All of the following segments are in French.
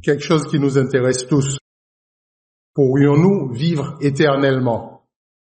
quelque chose qui nous intéresse tous. Pourrions-nous vivre éternellement?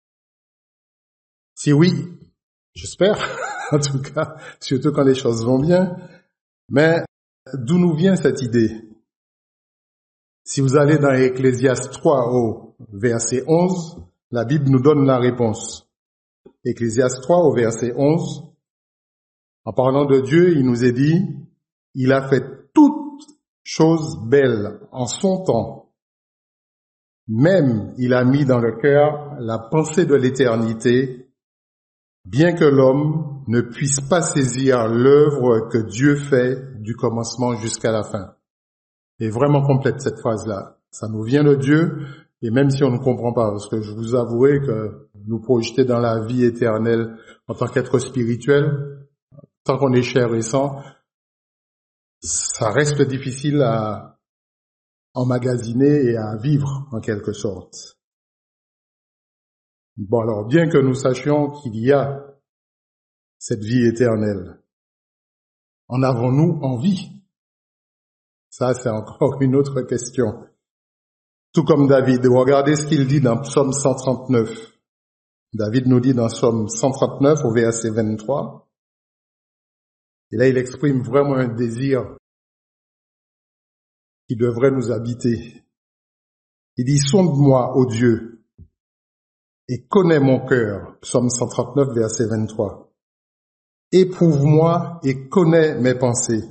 Si oui, j'espère, en tout cas, surtout quand les choses vont bien. Mais d'où nous vient cette idée? Si vous allez dans Ecclésiaste 3 au verset 11, la Bible nous donne la réponse. Ecclésiaste 3 au verset 11, en parlant de Dieu, il nous est dit, il a fait toutes choses belles en son temps. Même il a mis dans le cœur la pensée de l'éternité, bien que l'homme ne puisse pas saisir l'œuvre que Dieu fait du commencement jusqu'à la fin. Et vraiment complète cette phrase-là. Ça nous vient de Dieu, et même si on ne comprend pas, parce que je vous avouerai que nous projeter dans la vie éternelle en tant qu'être spirituel, tant qu'on est chair et sang, ça reste difficile à emmagasiner et à vivre en quelque sorte. Bon alors, bien que nous sachions qu'il y a cette vie éternelle, en avons-nous envie? Ça, c'est encore une autre question. Tout comme David, regardez ce qu'il dit dans Psaume 139. David nous dit dans Psaume 139 au verset 23, et là il exprime vraiment un désir qui devrait nous habiter. Il dit, sonde-moi, ô Dieu, et connais mon cœur. Psaume 139 verset 23. Éprouve-moi et connais mes pensées.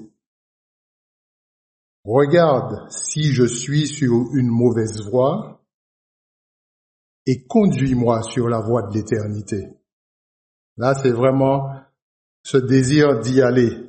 Regarde si je suis sur une mauvaise voie et conduis-moi sur la voie de l'éternité. Là, c'est vraiment ce désir d'y aller.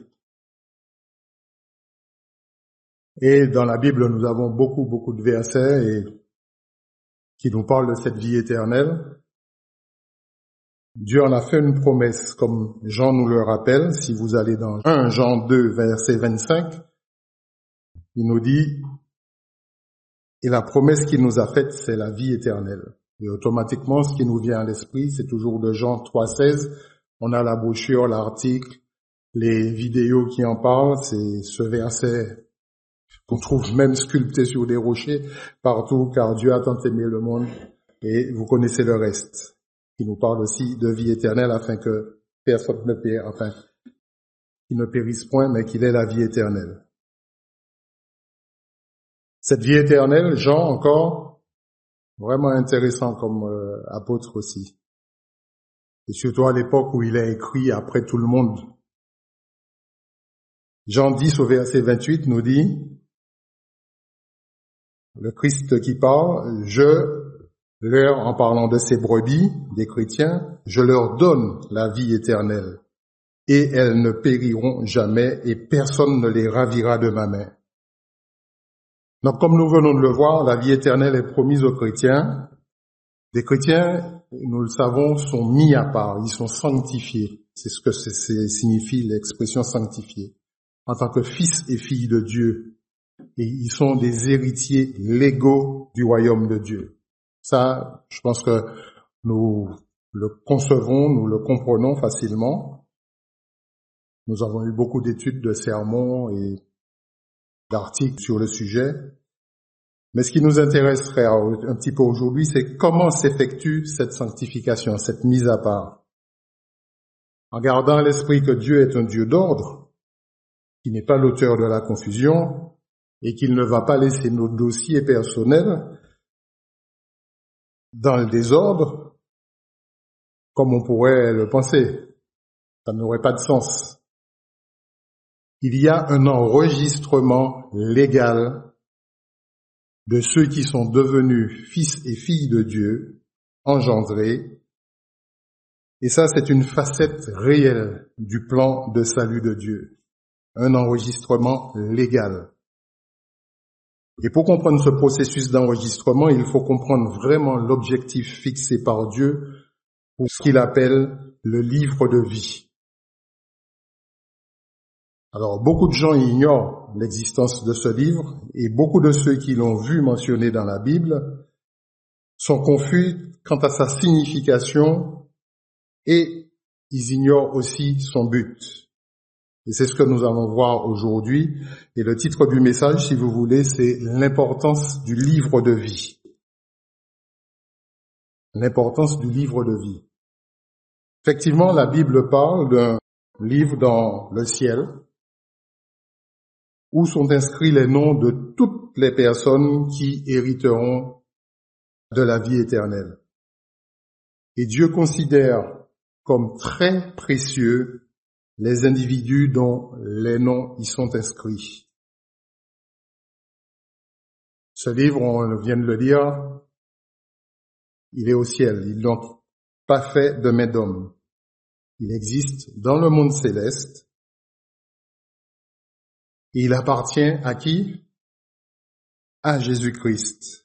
Et dans la Bible, nous avons beaucoup de versets qui nous parlent de cette vie éternelle. Dieu en a fait une promesse, comme Jean nous le rappelle. Si vous allez dans 1 Jean 2, verset 25, il nous dit, et la promesse qu'il nous a faite, c'est la vie éternelle. Et automatiquement, ce qui nous vient à l'esprit, c'est toujours de Jean 3,16. On a la brochure, l'article, les vidéos qui en parlent. C'est ce verset qu'on trouve même sculpté sur des rochers partout, car Dieu a tant aimé le monde. Et vous connaissez le reste, qui nous parle aussi de vie éternelle, afin que personne ne périsse, enfin, qu'il ne périsse point, mais qu'il ait la vie éternelle. Cette vie éternelle, Jean encore, vraiment intéressant comme apôtre aussi. Et surtout à l'époque où il a écrit après tout le monde. Jean 10 au verset 28 nous dit, le Christ qui parle, je leur, en parlant de ces brebis, des chrétiens, je leur donne la vie éternelle, et elles ne périront jamais, et personne ne les ravira de ma main. Donc, comme nous venons de le voir, la vie éternelle est promise aux chrétiens. Les chrétiens, nous le savons, sont mis à part, ils sont sanctifiés. C'est ce que signifie l'expression sanctifié. En tant que fils et filles de Dieu. Et ils sont des héritiers légaux du royaume de Dieu. Ça, je pense que nous le concevons, nous le comprenons facilement. Nous avons eu beaucoup d'études, de sermons et d'articles sur le sujet. Mais ce qui nous intéresserait un petit peu aujourd'hui, c'est comment s'effectue cette sanctification, cette mise à part. En gardant à l'esprit que Dieu est un Dieu d'ordre, qui n'est pas l'auteur de la confusion, et qu'il ne va pas laisser nos dossiers personnels dans le désordre, comme on pourrait le penser. Ça n'aurait pas de sens. Il y a un enregistrement légal de ceux qui sont devenus fils et filles de Dieu, engendrés. Et ça, c'est une facette réelle du plan de salut de Dieu. Un enregistrement légal. Et pour comprendre ce processus d'enregistrement, il faut comprendre vraiment l'objectif fixé par Dieu pour ce qu'il appelle le livre de vie. Alors, beaucoup de gens ignorent l'existence de ce livre et beaucoup de ceux qui l'ont vu mentionné dans la Bible sont confus quant à sa signification et ils ignorent aussi son but. Et c'est ce que nous allons voir aujourd'hui. Et le titre du message, si vous voulez, c'est l'importance du livre de vie. L'importance du livre de vie. Effectivement, la Bible parle d'un livre dans le ciel où sont inscrits les noms de toutes les personnes qui hériteront de la vie éternelle. Et Dieu considère comme très précieux les individus dont les noms y sont inscrits. Ce livre, on vient de le lire, il est au ciel, ils l'ont pas fait de main d'homme. Il existe dans le monde céleste. Et il appartient à qui? À Jésus-Christ.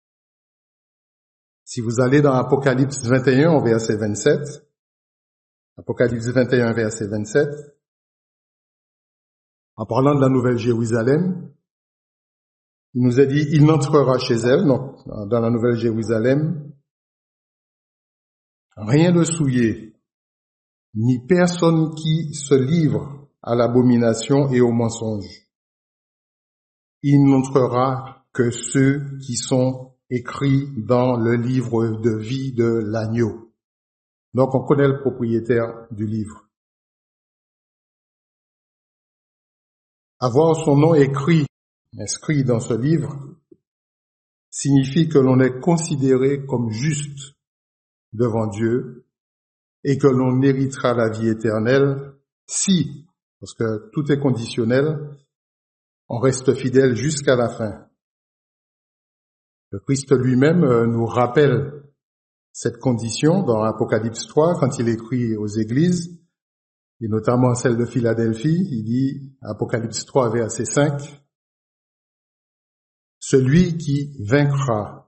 Si vous allez dans Apocalypse 21 au verset 27, Apocalypse 21 verset 27, en parlant de la Nouvelle Jérusalem, il nous a dit, il n'entrera chez elle, donc dans la Nouvelle Jérusalem, rien de souillé, ni personne qui se livre à l'abomination et au mensonge. Il n'entrera que ceux qui sont écrits dans le livre de vie de l'agneau. Donc on connaît le propriétaire du livre. Avoir son nom inscrit dans ce livre, signifie que l'on est considéré comme juste devant Dieu et que l'on héritera la vie éternelle si, parce que tout est conditionnel, on reste fidèle jusqu'à la fin. Le Christ lui-même nous rappelle cette condition dans Apocalypse 3 quand il écrit aux églises, et notamment celle de Philadelphie. Il dit, Apocalypse 3 verset 5, « Celui qui vaincra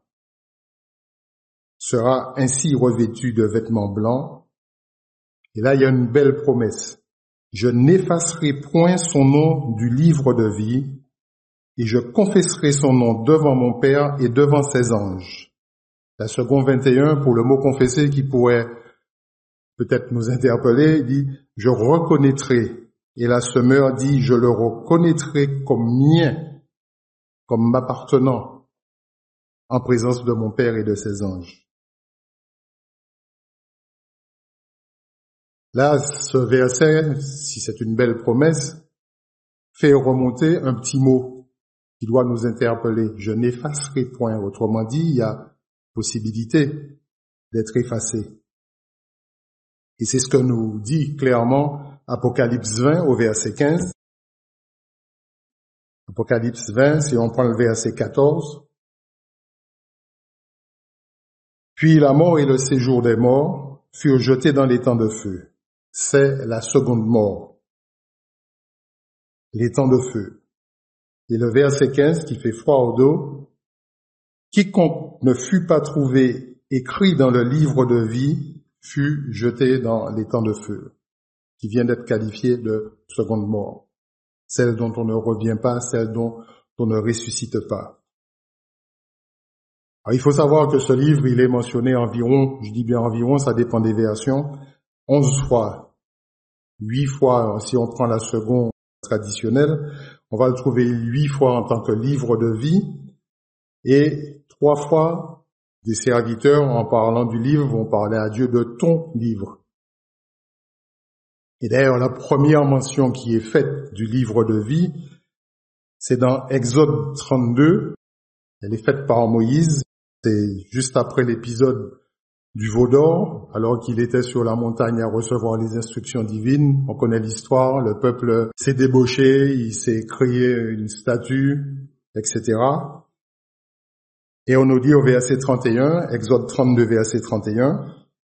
sera ainsi revêtu de vêtements blancs. » Et là, il y a une belle promesse. « Je n'effacerai point son nom du livre de vie, et je confesserai son nom devant mon Père et devant ses anges. » La seconde 21, pour le mot confesser qui pourrait peut-être nous interpeller, dit « Je reconnaîtrai ». Et la semeur dit « Je le reconnaîtrai comme mien, comme m'appartenant, en présence de mon Père et de ses anges. » Là, ce verset, si c'est une belle promesse, fait remonter un petit mot qui doit nous interpeller. Je n'effacerai point. Autrement dit, il y a possibilité d'être effacé. Et c'est ce que nous dit clairement Apocalypse 20 au verset 15. Apocalypse 20, si on prend le verset 14. « Puis la mort et le séjour des morts furent jetés dans l'étang de feu. » C'est la seconde mort. L'étang de feu. Et le verset 15 qui fait froid au dos. « Quiconque ne fut pas trouvé écrit dans le livre de vie fut jeté dans l'étang de feu. » Qui vient d'être qualifié de seconde mort. Celle dont on ne revient pas, celle dont on ne ressuscite pas. Alors, il faut savoir que ce livre, il est mentionné environ, je dis bien environ, ça dépend des versions, 11 fois. 8 fois, si on prend la seconde traditionnelle, on va le trouver 8 fois en tant que livre de vie, et 3 fois, des serviteurs, en parlant du livre, vont parler à Dieu de ton livre. Et d'ailleurs, la première mention qui est faite du livre de vie, c'est dans Exode 32. Elle est faite par Moïse. C'est juste après l'épisode du veau d'or, alors qu'il était sur la montagne à recevoir les instructions divines. On connaît l'histoire. Le peuple s'est débauché, il s'est créé une statue, etc. Et on nous dit au verset 31, Exode 32, verset 31,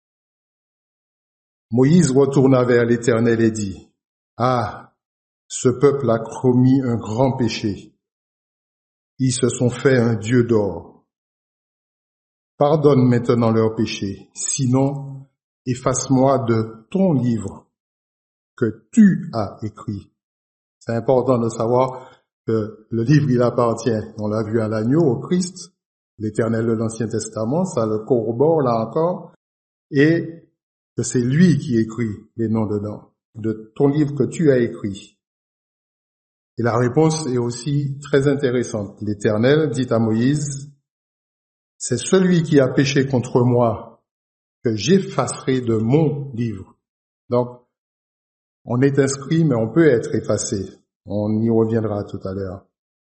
Moïse retourna vers l'Éternel et dit, « Ah, ce peuple a commis un grand péché. Ils se sont fait un dieu d'or. Pardonne maintenant leur péché, sinon efface-moi de ton livre que tu as écrit. » C'est important de savoir que le livre, il appartient, on l'a vu à l'agneau, au Christ, l'Éternel de l'Ancien Testament, ça le corrobore là encore, et que c'est lui qui écrit les noms dedans. de ton livre que tu as écrit? Et la réponse est aussi très intéressante. L'Éternel dit à Moïse, c'est celui qui a péché contre moi que j'effacerai de mon livre. Donc, on est inscrit, mais on peut être effacé. On y reviendra tout à l'heure.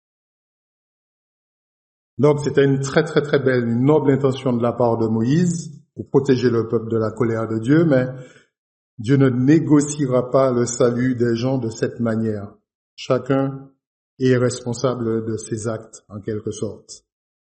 Donc, c'était une très très très belle, une noble intention de la part de Moïse pour protéger le peuple de la colère de Dieu, mais Dieu ne négociera pas le salut des gens de cette manière. Chacun est responsable de ses actes, en quelque sorte.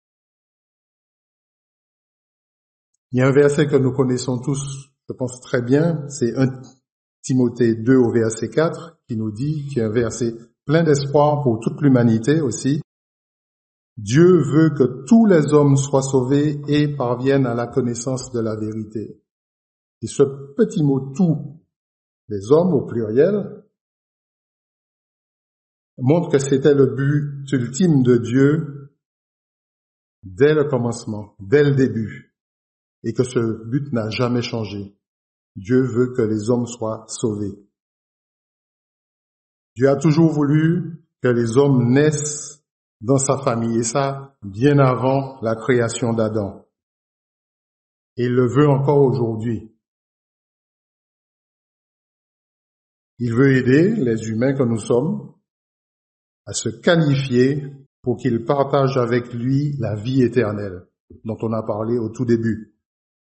Il y a un verset que nous connaissons tous, je pense très bien, c'est 1 Timothée 2 au verset 4, qui nous dit, qui est un verset plein d'espoir pour toute l'humanité aussi. Dieu veut que tous les hommes soient sauvés et parviennent à la connaissance de la vérité. Et ce petit mot « tous », les hommes au pluriel, montre que c'était le but ultime de Dieu dès le commencement, dès le début, et que ce but n'a jamais changé. Dieu veut que les hommes soient sauvés. Dieu a toujours voulu que les hommes naissent dans sa famille, et ça bien avant la création d'Adam. Et il le veut encore aujourd'hui. Il veut aider les humains que nous sommes à se qualifier pour qu'ils partagent avec lui la vie éternelle, dont on a parlé au tout début.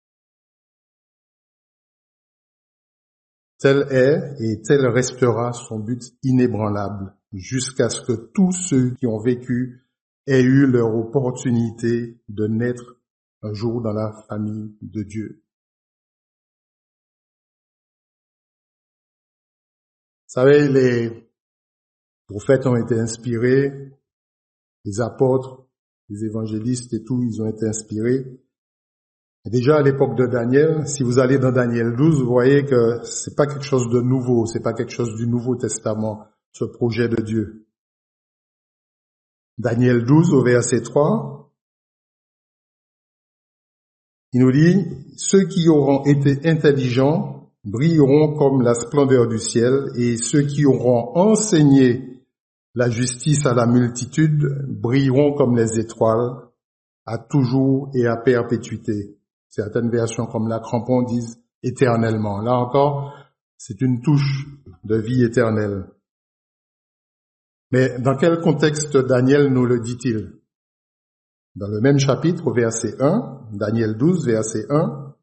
Tel est et tel restera son but inébranlable, jusqu'à ce que tous ceux qui ont vécu aient eu leur opportunité de naître un jour dans la famille de Dieu. Vous savez, les prophètes ont été inspirés, les apôtres, les évangélistes et tout, ils ont été inspirés. Et déjà à l'époque de Daniel, si vous allez dans Daniel 12, vous voyez que c'est pas quelque chose de nouveau, c'est pas quelque chose du Nouveau Testament, ce projet de Dieu. Daniel 12 au verset 3, il nous dit, ceux qui auront été intelligents brilleront comme la splendeur du ciel, et ceux qui auront enseigné la justice à la multitude brilleront comme les étoiles, à toujours et à perpétuité. Certaines versions comme la Crampon disent éternellement. Là encore, c'est une touche de vie éternelle. Mais dans quel contexte Daniel nous le dit-il? Dans le même chapitre, au verset 1, Daniel 12, verset 1,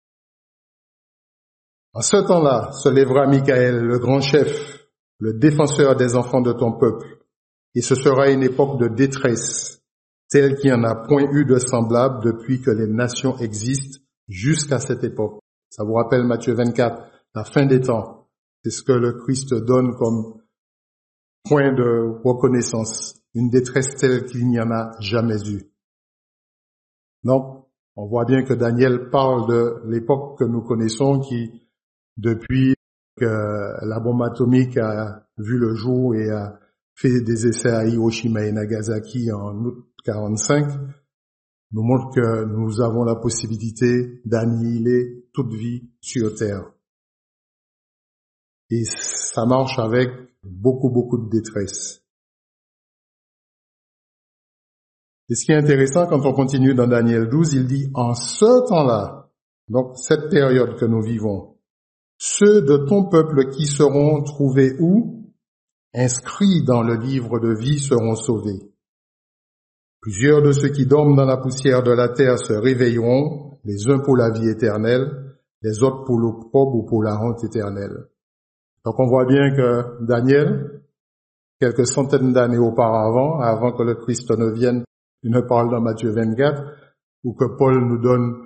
en ce temps-là se lèvera Michaël, le grand chef, le défenseur des enfants de ton peuple, et ce sera une époque de détresse, telle qu'il n'y en a point eu de semblable depuis que les nations existent jusqu'à cette époque. Ça vous rappelle Matthieu 24, la fin des temps. C'est ce que le Christ donne comme point de reconnaissance, une détresse telle qu'il n'y en a jamais eu. Donc, on voit bien que Daniel parle de l'époque que nous connaissons qui, depuis que la bombe atomique a vu le jour et a fait des essais à Hiroshima et Nagasaki en août 45, nous montre que nous avons la possibilité d'annihiler toute vie sur Terre. Et ça marche avec beaucoup de détresse. Et ce qui est intéressant, quand on continue dans Daniel 12, il dit, en ce temps-là, donc cette période que nous vivons, ceux de ton peuple qui seront trouvés où? Inscrits dans le livre de vie seront sauvés. Plusieurs de ceux qui dorment dans la poussière de la terre se réveilleront, les uns pour la vie éternelle, les autres pour l'opprobre ou pour la honte éternelle. Donc on voit bien que Daniel, quelques centaines d'années auparavant, avant que le Christ ne vienne, il ne parle dans Matthieu 24, ou que Paul nous donne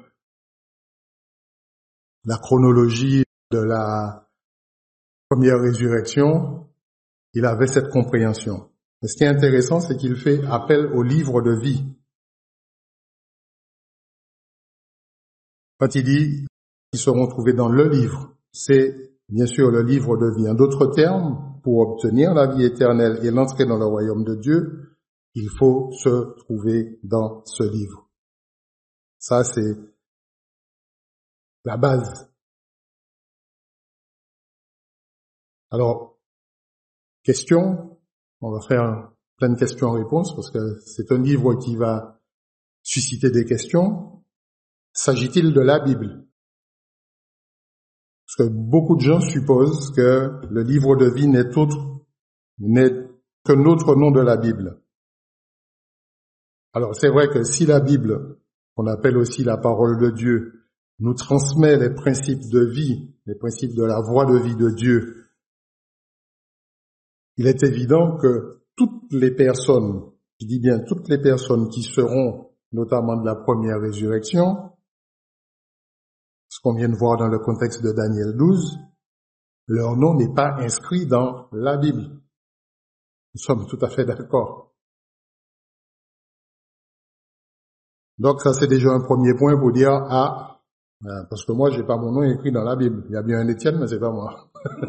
la chronologie de la première résurrection, il avait cette compréhension. Mais ce qui est intéressant, c'est qu'il fait appel au livre de vie. Quand il dit qu'ils seront trouvés dans le livre, c'est bien sûr le livre de vie. En d'autres termes, pour obtenir la vie éternelle et l'entrée dans le royaume de Dieu, il faut se trouver dans ce livre. Ça, c'est la base. Alors, question, on va faire plein de questions-réponses parce que c'est un livre qui va susciter des questions. S'agit-il de la Bible? Parce que beaucoup de gens supposent que le livre de vie n'est qu'un autre nom de la Bible. Alors c'est vrai que si la Bible, qu'on appelle aussi la parole de Dieu, nous transmet les principes de vie, les principes de la voie de vie de Dieu, il est évident que toutes les personnes, je dis bien toutes les personnes qui seront notamment de la première résurrection, ce qu'on vient de voir dans le contexte de Daniel 12, leur nom n'est pas inscrit dans la Bible. Nous sommes tout à fait d'accord. Donc ça c'est déjà un premier point pour dire parce que moi j'ai pas mon nom écrit dans la Bible. Il y a bien un Étienne, mais c'est pas moi.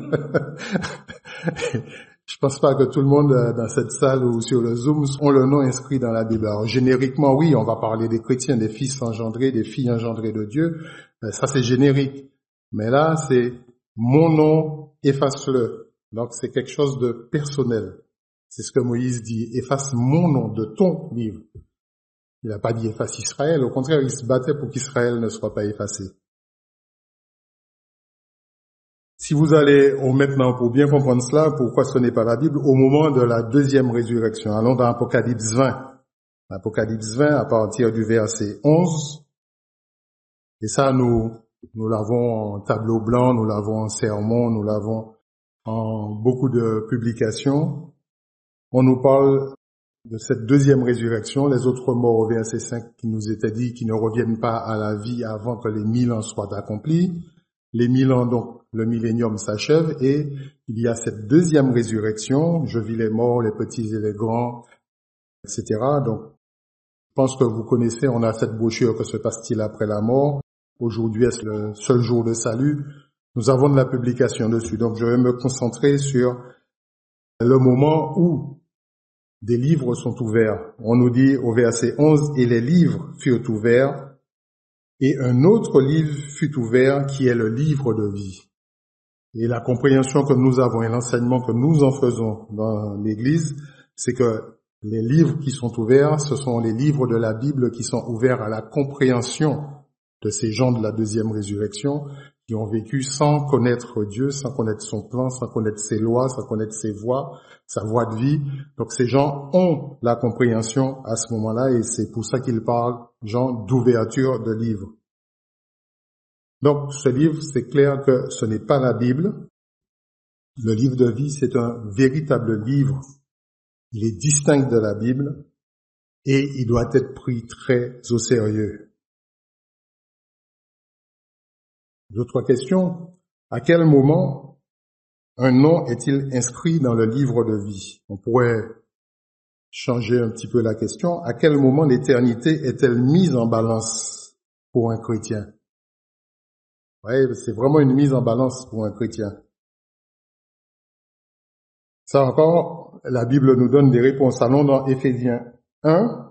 Je pense pas que tout le monde dans cette salle ou sur le Zoom ont le nom inscrit dans la Bible. Alors génériquement oui, on va parler des chrétiens, des fils engendrés, des filles engendrées de Dieu. Ça c'est générique. Mais là c'est mon nom, efface-le. Donc c'est quelque chose de personnel. C'est ce que Moïse dit, efface mon nom de ton livre. Il n'a pas dit efface Israël, au contraire, il se battait pour qu'Israël ne soit pas effacé. Si vous allez maintenant, pour bien comprendre cela, pourquoi ce n'est pas la Bible, au moment de la deuxième résurrection, allons dans Apocalypse 20. Apocalypse 20 à partir du verset 11. Et ça, nous l'avons en tableau blanc, nous l'avons en sermon, nous l'avons en beaucoup de publications. On nous parle de cette deuxième résurrection, les autres morts au verset 5 qui nous étaient dit qui ne reviennent pas à la vie avant que les 1000 ans soient accomplis. Les 1000 ans, donc, le millénium s'achève et il y a cette deuxième résurrection. Je vis les morts, les petits et les grands, etc. Donc, je pense que vous connaissez, on a cette brochure que se passe-t-il après la mort. Aujourd'hui, est-ce le seul jour de salut? Nous avons de la publication dessus. Donc, je vais me concentrer sur le moment où des livres sont ouverts. On nous dit au verset 11, « Et les livres furent ouverts, et un autre livre fut ouvert qui est le livre de vie. » Et la compréhension que nous avons et l'enseignement que nous en faisons dans l'Église, c'est que les livres qui sont ouverts, ce sont les livres de la Bible qui sont ouverts à la compréhension de ces gens de la deuxième résurrection qui ont vécu sans connaître Dieu, sans connaître son plan, sans connaître ses lois, sans connaître ses voies, sa voie de vie. Donc ces gens ont la compréhension à ce moment-là et c'est pour ça qu'ils parlent, gens, d'ouverture de livres. Donc ce livre, c'est clair que ce n'est pas la Bible. Le livre de vie, c'est un véritable livre. Il est distinct de la Bible et il doit être pris très au sérieux. D'autres questions? À quel moment un nom est-il inscrit dans le livre de vie? On pourrait changer un petit peu la question. À quel moment l'éternité est-elle mise en balance pour un chrétien? Oui, c'est vraiment une mise en balance pour un chrétien. Ça encore, la Bible nous donne des réponses. Allons dans Éphésiens 1.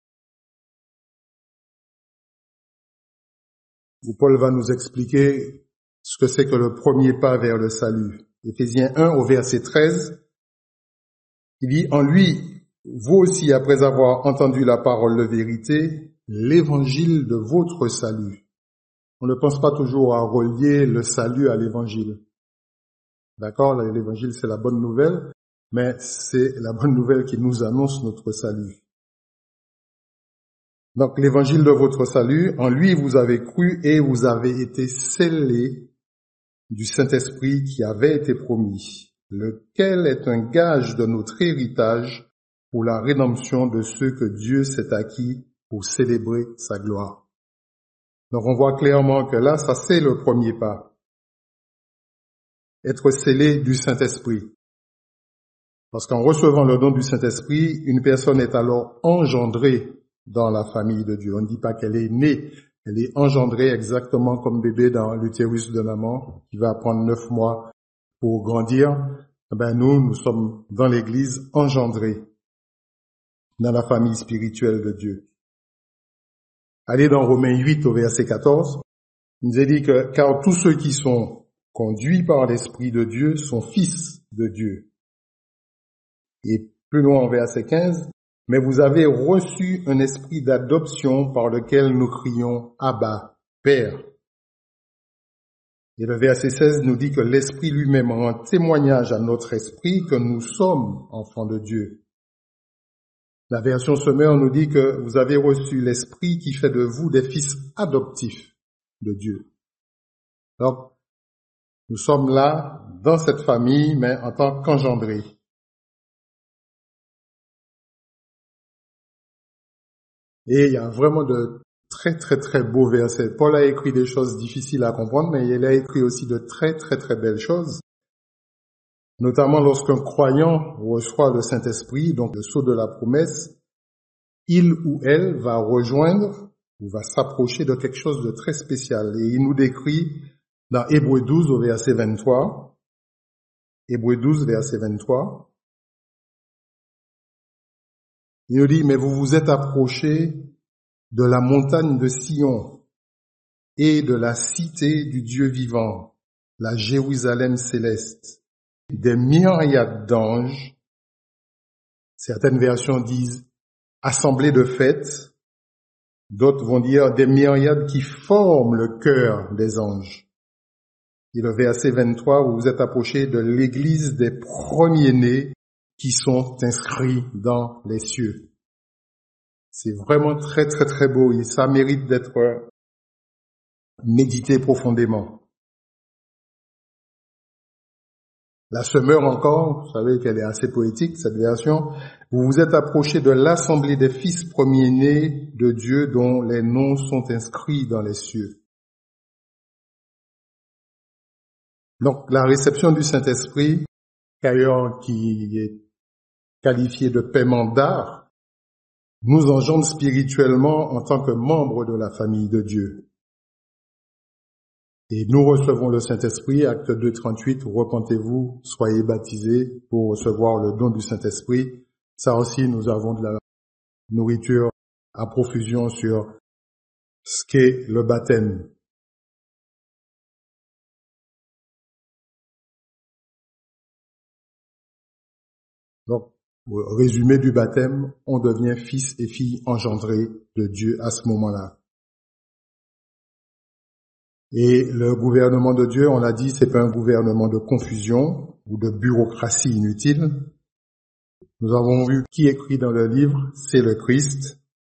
Où Paul va nous expliquer ce que c'est que le premier pas vers le salut. Éphésiens 1 au verset 13, il dit « En lui, vous aussi, après avoir entendu la parole de vérité, l'évangile de votre salut. » On ne pense pas toujours à relier le salut à l'évangile. D'accord? L'évangile, c'est la bonne nouvelle, mais c'est la bonne nouvelle qui nous annonce notre salut. Donc, l'évangile de votre salut, en lui vous avez cru et vous avez été scellés du Saint-Esprit qui avait été promis, lequel est un gage de notre héritage pour la rédemption de ceux que Dieu s'est acquis pour célébrer sa gloire. Donc, on voit clairement que là, ça c'est le premier pas. Être scellé du Saint-Esprit. Parce qu'en recevant le don du Saint-Esprit, une personne est alors engendrée dans la famille de Dieu. On ne dit pas qu'elle est née, elle est engendrée exactement comme bébé dans l'utérus de maman, qui va prendre 9 mois pour grandir. Nous sommes dans l'Église engendrés dans la famille spirituelle de Dieu. Allez dans Romains 8 au verset 14. Il nous est dit que, car tous ceux qui sont conduits par l'Esprit de Dieu, sont fils de Dieu. Et plus loin en verset 15, mais vous avez reçu un esprit d'adoption par lequel nous crions Abba, Père. Et le verset 16 nous dit que l'Esprit lui-même rend témoignage à notre esprit que nous sommes enfants de Dieu. La version Semeur nous dit que vous avez reçu l'Esprit qui fait de vous des fils adoptifs de Dieu. Donc, nous sommes là, dans cette famille, mais en tant qu'engendrés. Et il y a vraiment de très très très beaux versets. Paul a écrit des choses difficiles à comprendre, mais il a écrit aussi de très très très belles choses. Notamment lorsqu'un croyant reçoit le Saint-Esprit, donc le sceau de la promesse, il ou elle va rejoindre ou va s'approcher de quelque chose de très spécial. Et il nous décrit dans Hébreux 12 au verset 23, Hébreux 12 verset 23, il nous dit, mais vous vous êtes approchés de la montagne de Sion et de la cité du Dieu vivant, la Jérusalem céleste, des myriades d'anges, certaines versions disent assemblées de fêtes, d'autres vont dire des myriades qui forment le cœur des anges. Et le verset 23, vous vous êtes approchés de l'église des premiers-nés qui sont inscrits dans les cieux. C'est vraiment très très très beau et ça mérite d'être médité profondément. La Semeur encore, vous savez qu'elle est assez poétique cette version, vous vous êtes approchés de l'assemblée des fils premiers-nés de Dieu dont les noms sont inscrits dans les cieux. Donc la réception du Saint-Esprit, d'ailleurs qui est qualifiée de paiement d'art, nous engendre spirituellement en tant que membres de la famille de Dieu. Et nous recevons le Saint-Esprit, acte 2, 38, repentez-vous, soyez baptisés pour recevoir le don du Saint-Esprit. Ça aussi, nous avons de la nourriture à profusion sur ce qu'est le baptême. Donc, au résumé du baptême, on devient fils et filles engendrés de Dieu à ce moment-là. Et le gouvernement de Dieu, on l'a dit, c'est pas un gouvernement de confusion ou de bureaucratie inutile. Nous avons vu qui écrit dans le livre, c'est le Christ.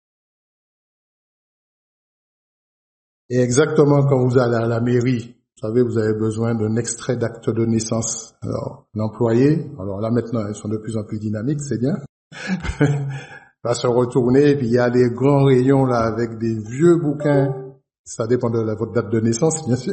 Et exactement quand vous allez à la mairie, vous savez, vous avez besoin d'un extrait d'acte de naissance. Alors, l'employé, alors là maintenant, ils sont de plus en plus dynamiques, c'est bien, va se retourner, et puis il y a des grands rayons là avec des vieux bouquins. Ça dépend de votre date de naissance, bien sûr.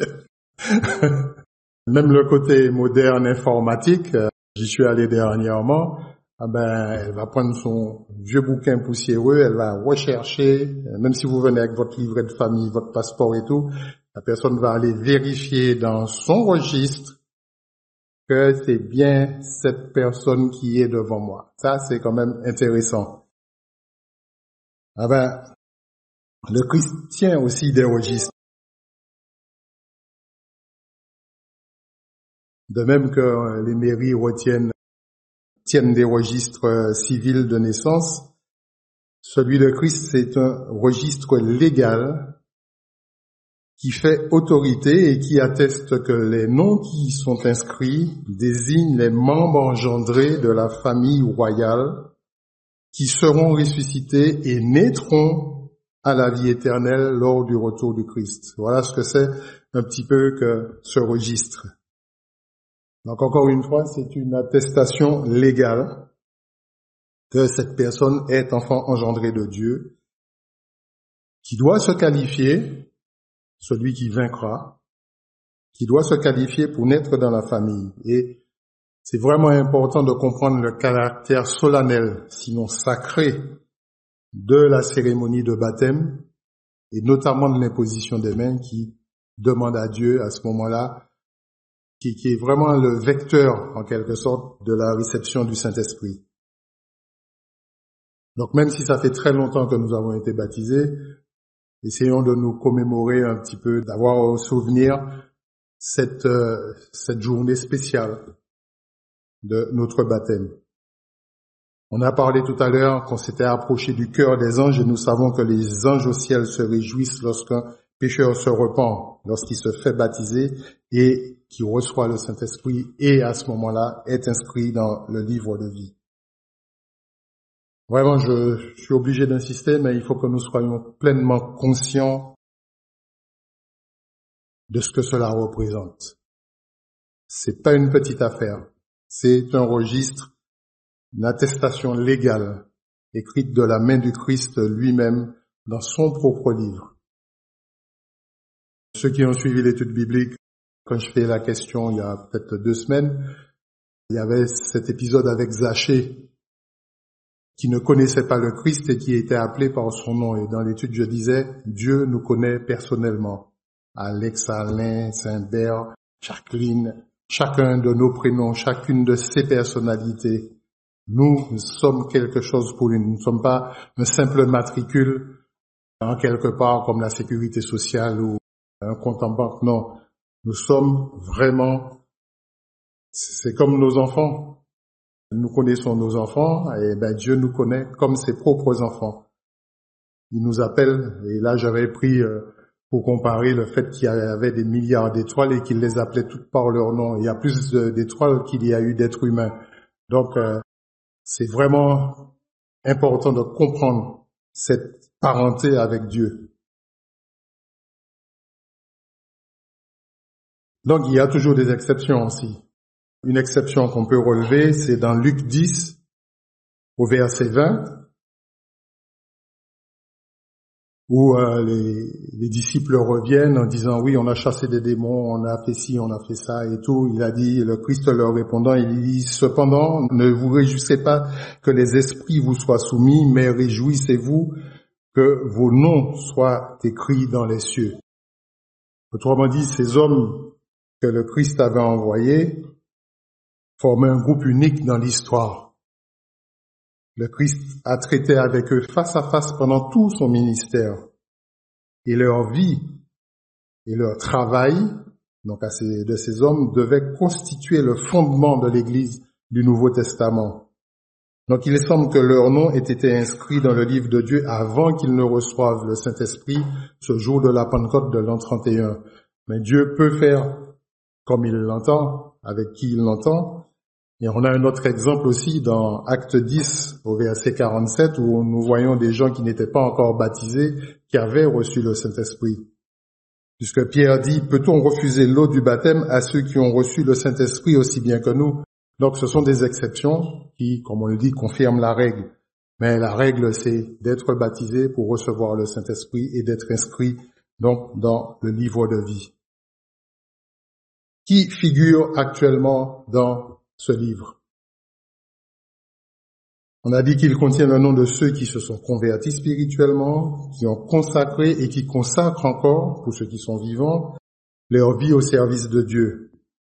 Même le côté moderne informatique, j'y suis allé dernièrement, elle va prendre son vieux bouquin poussiéreux, elle va rechercher, même si vous venez avec votre livret de famille, votre passeport et tout, la personne va aller vérifier dans son registre que c'est bien cette personne qui est devant moi. Ça, c'est quand même intéressant. Le Christ tient aussi des registres. De même que les mairies tiennent des registres civils de naissance, celui de Christ, c'est un registre légal qui fait autorité et qui atteste que les noms qui y sont inscrits désignent les membres engendrés de la famille royale qui seront ressuscités et naîtront à la vie éternelle lors du retour du Christ. Voilà ce que c'est un petit peu que ce registre. Donc encore une fois, c'est une attestation légale que cette personne est enfant engendré de Dieu, qui doit se qualifier, celui qui vaincra, qui doit se qualifier pour naître dans la famille. Et c'est vraiment important de comprendre le caractère solennel, sinon sacré, de la cérémonie de baptême, et notamment de l'imposition des mains qui demande à Dieu à ce moment-là, qui est vraiment le vecteur, en quelque sorte, de la réception du Saint-Esprit. Donc même si ça fait très longtemps que nous avons été baptisés, essayons de nous commémorer un petit peu, d'avoir au souvenir cette journée spéciale de notre baptême. On a parlé tout à l'heure qu'on s'était approché du cœur des anges et nous savons que les anges au ciel se réjouissent lorsqu'un pécheur se repent, lorsqu'il se fait baptiser et qui reçoit le Saint-Esprit et à ce moment-là est inscrit dans le livre de vie. Vraiment, je suis obligé d'insister, mais il faut que nous soyons pleinement conscients de ce que cela représente. C'est pas une petite affaire. C'est un registre, une attestation légale écrite de la main du Christ lui-même dans son propre livre. Ceux qui ont suivi l'étude biblique, quand je fais la question il y a peut-être 2 semaines, il y avait cet épisode avec Zachée qui ne connaissait pas le Christ et qui était appelé par son nom. Et dans l'étude, je disais, Dieu nous connaît personnellement. Alex, Alain, Saint-Bert, Jacqueline, chacun de nos prénoms, chacune de ces personnalités. Nous sommes quelque chose pour lui. Nous ne sommes pas un simple matricule en quelque part comme la sécurité sociale ou un compte en banque. Non, nous sommes vraiment, c'est comme nos enfants. Nous connaissons nos enfants et Dieu nous connaît comme ses propres enfants. Il nous appelle, et là j'avais pris pour comparer le fait qu'il y avait des milliards d'étoiles et qu'il les appelait toutes par leur nom. Il y a plus d'étoiles qu'il y a eu d'êtres humains. Donc c'est vraiment important de comprendre cette parenté avec Dieu. Donc il y a toujours des exceptions aussi. Une exception qu'on peut relever, c'est dans Luc 10, au verset 20, où les disciples reviennent en disant « Oui, on a chassé des démons, on a fait ci, on a fait ça et tout. » Il a dit, le Christ leur répondant, il dit « Cependant, ne vous réjouissez pas que les esprits vous soient soumis, mais réjouissez-vous que vos noms soient écrits dans les cieux. » Autrement dit, ces hommes que le Christ avait envoyés formaient un groupe unique dans l'histoire. Le Christ a traité avec eux face à face pendant tout son ministère. Et leur vie et leur travail, donc de ces hommes, devaient constituer le fondement de l'Église du Nouveau Testament. Donc il semble que leur nom ait été inscrit dans le livre de Dieu avant qu'ils ne reçoivent le Saint-Esprit ce jour de la Pentecôte de l'an 31. Mais Dieu peut faire comme il l'entend, avec qui il l'entend. Et on a un autre exemple aussi dans Acte 10 au verset 47 où nous voyons des gens qui n'étaient pas encore baptisés, qui avaient reçu le Saint-Esprit. Puisque Pierre dit, peut-on refuser l'eau du baptême à ceux qui ont reçu le Saint-Esprit aussi bien que nous? Donc ce sont des exceptions qui, comme on le dit, confirment la règle. Mais la règle, c'est d'être baptisé pour recevoir le Saint-Esprit et d'être inscrit donc dans le livre de vie. Qui figure actuellement dans ce livre? On a dit qu'il contient le nom de ceux qui se sont convertis spirituellement, qui ont consacré et qui consacrent encore, pour ceux qui sont vivants, leur vie au service de Dieu.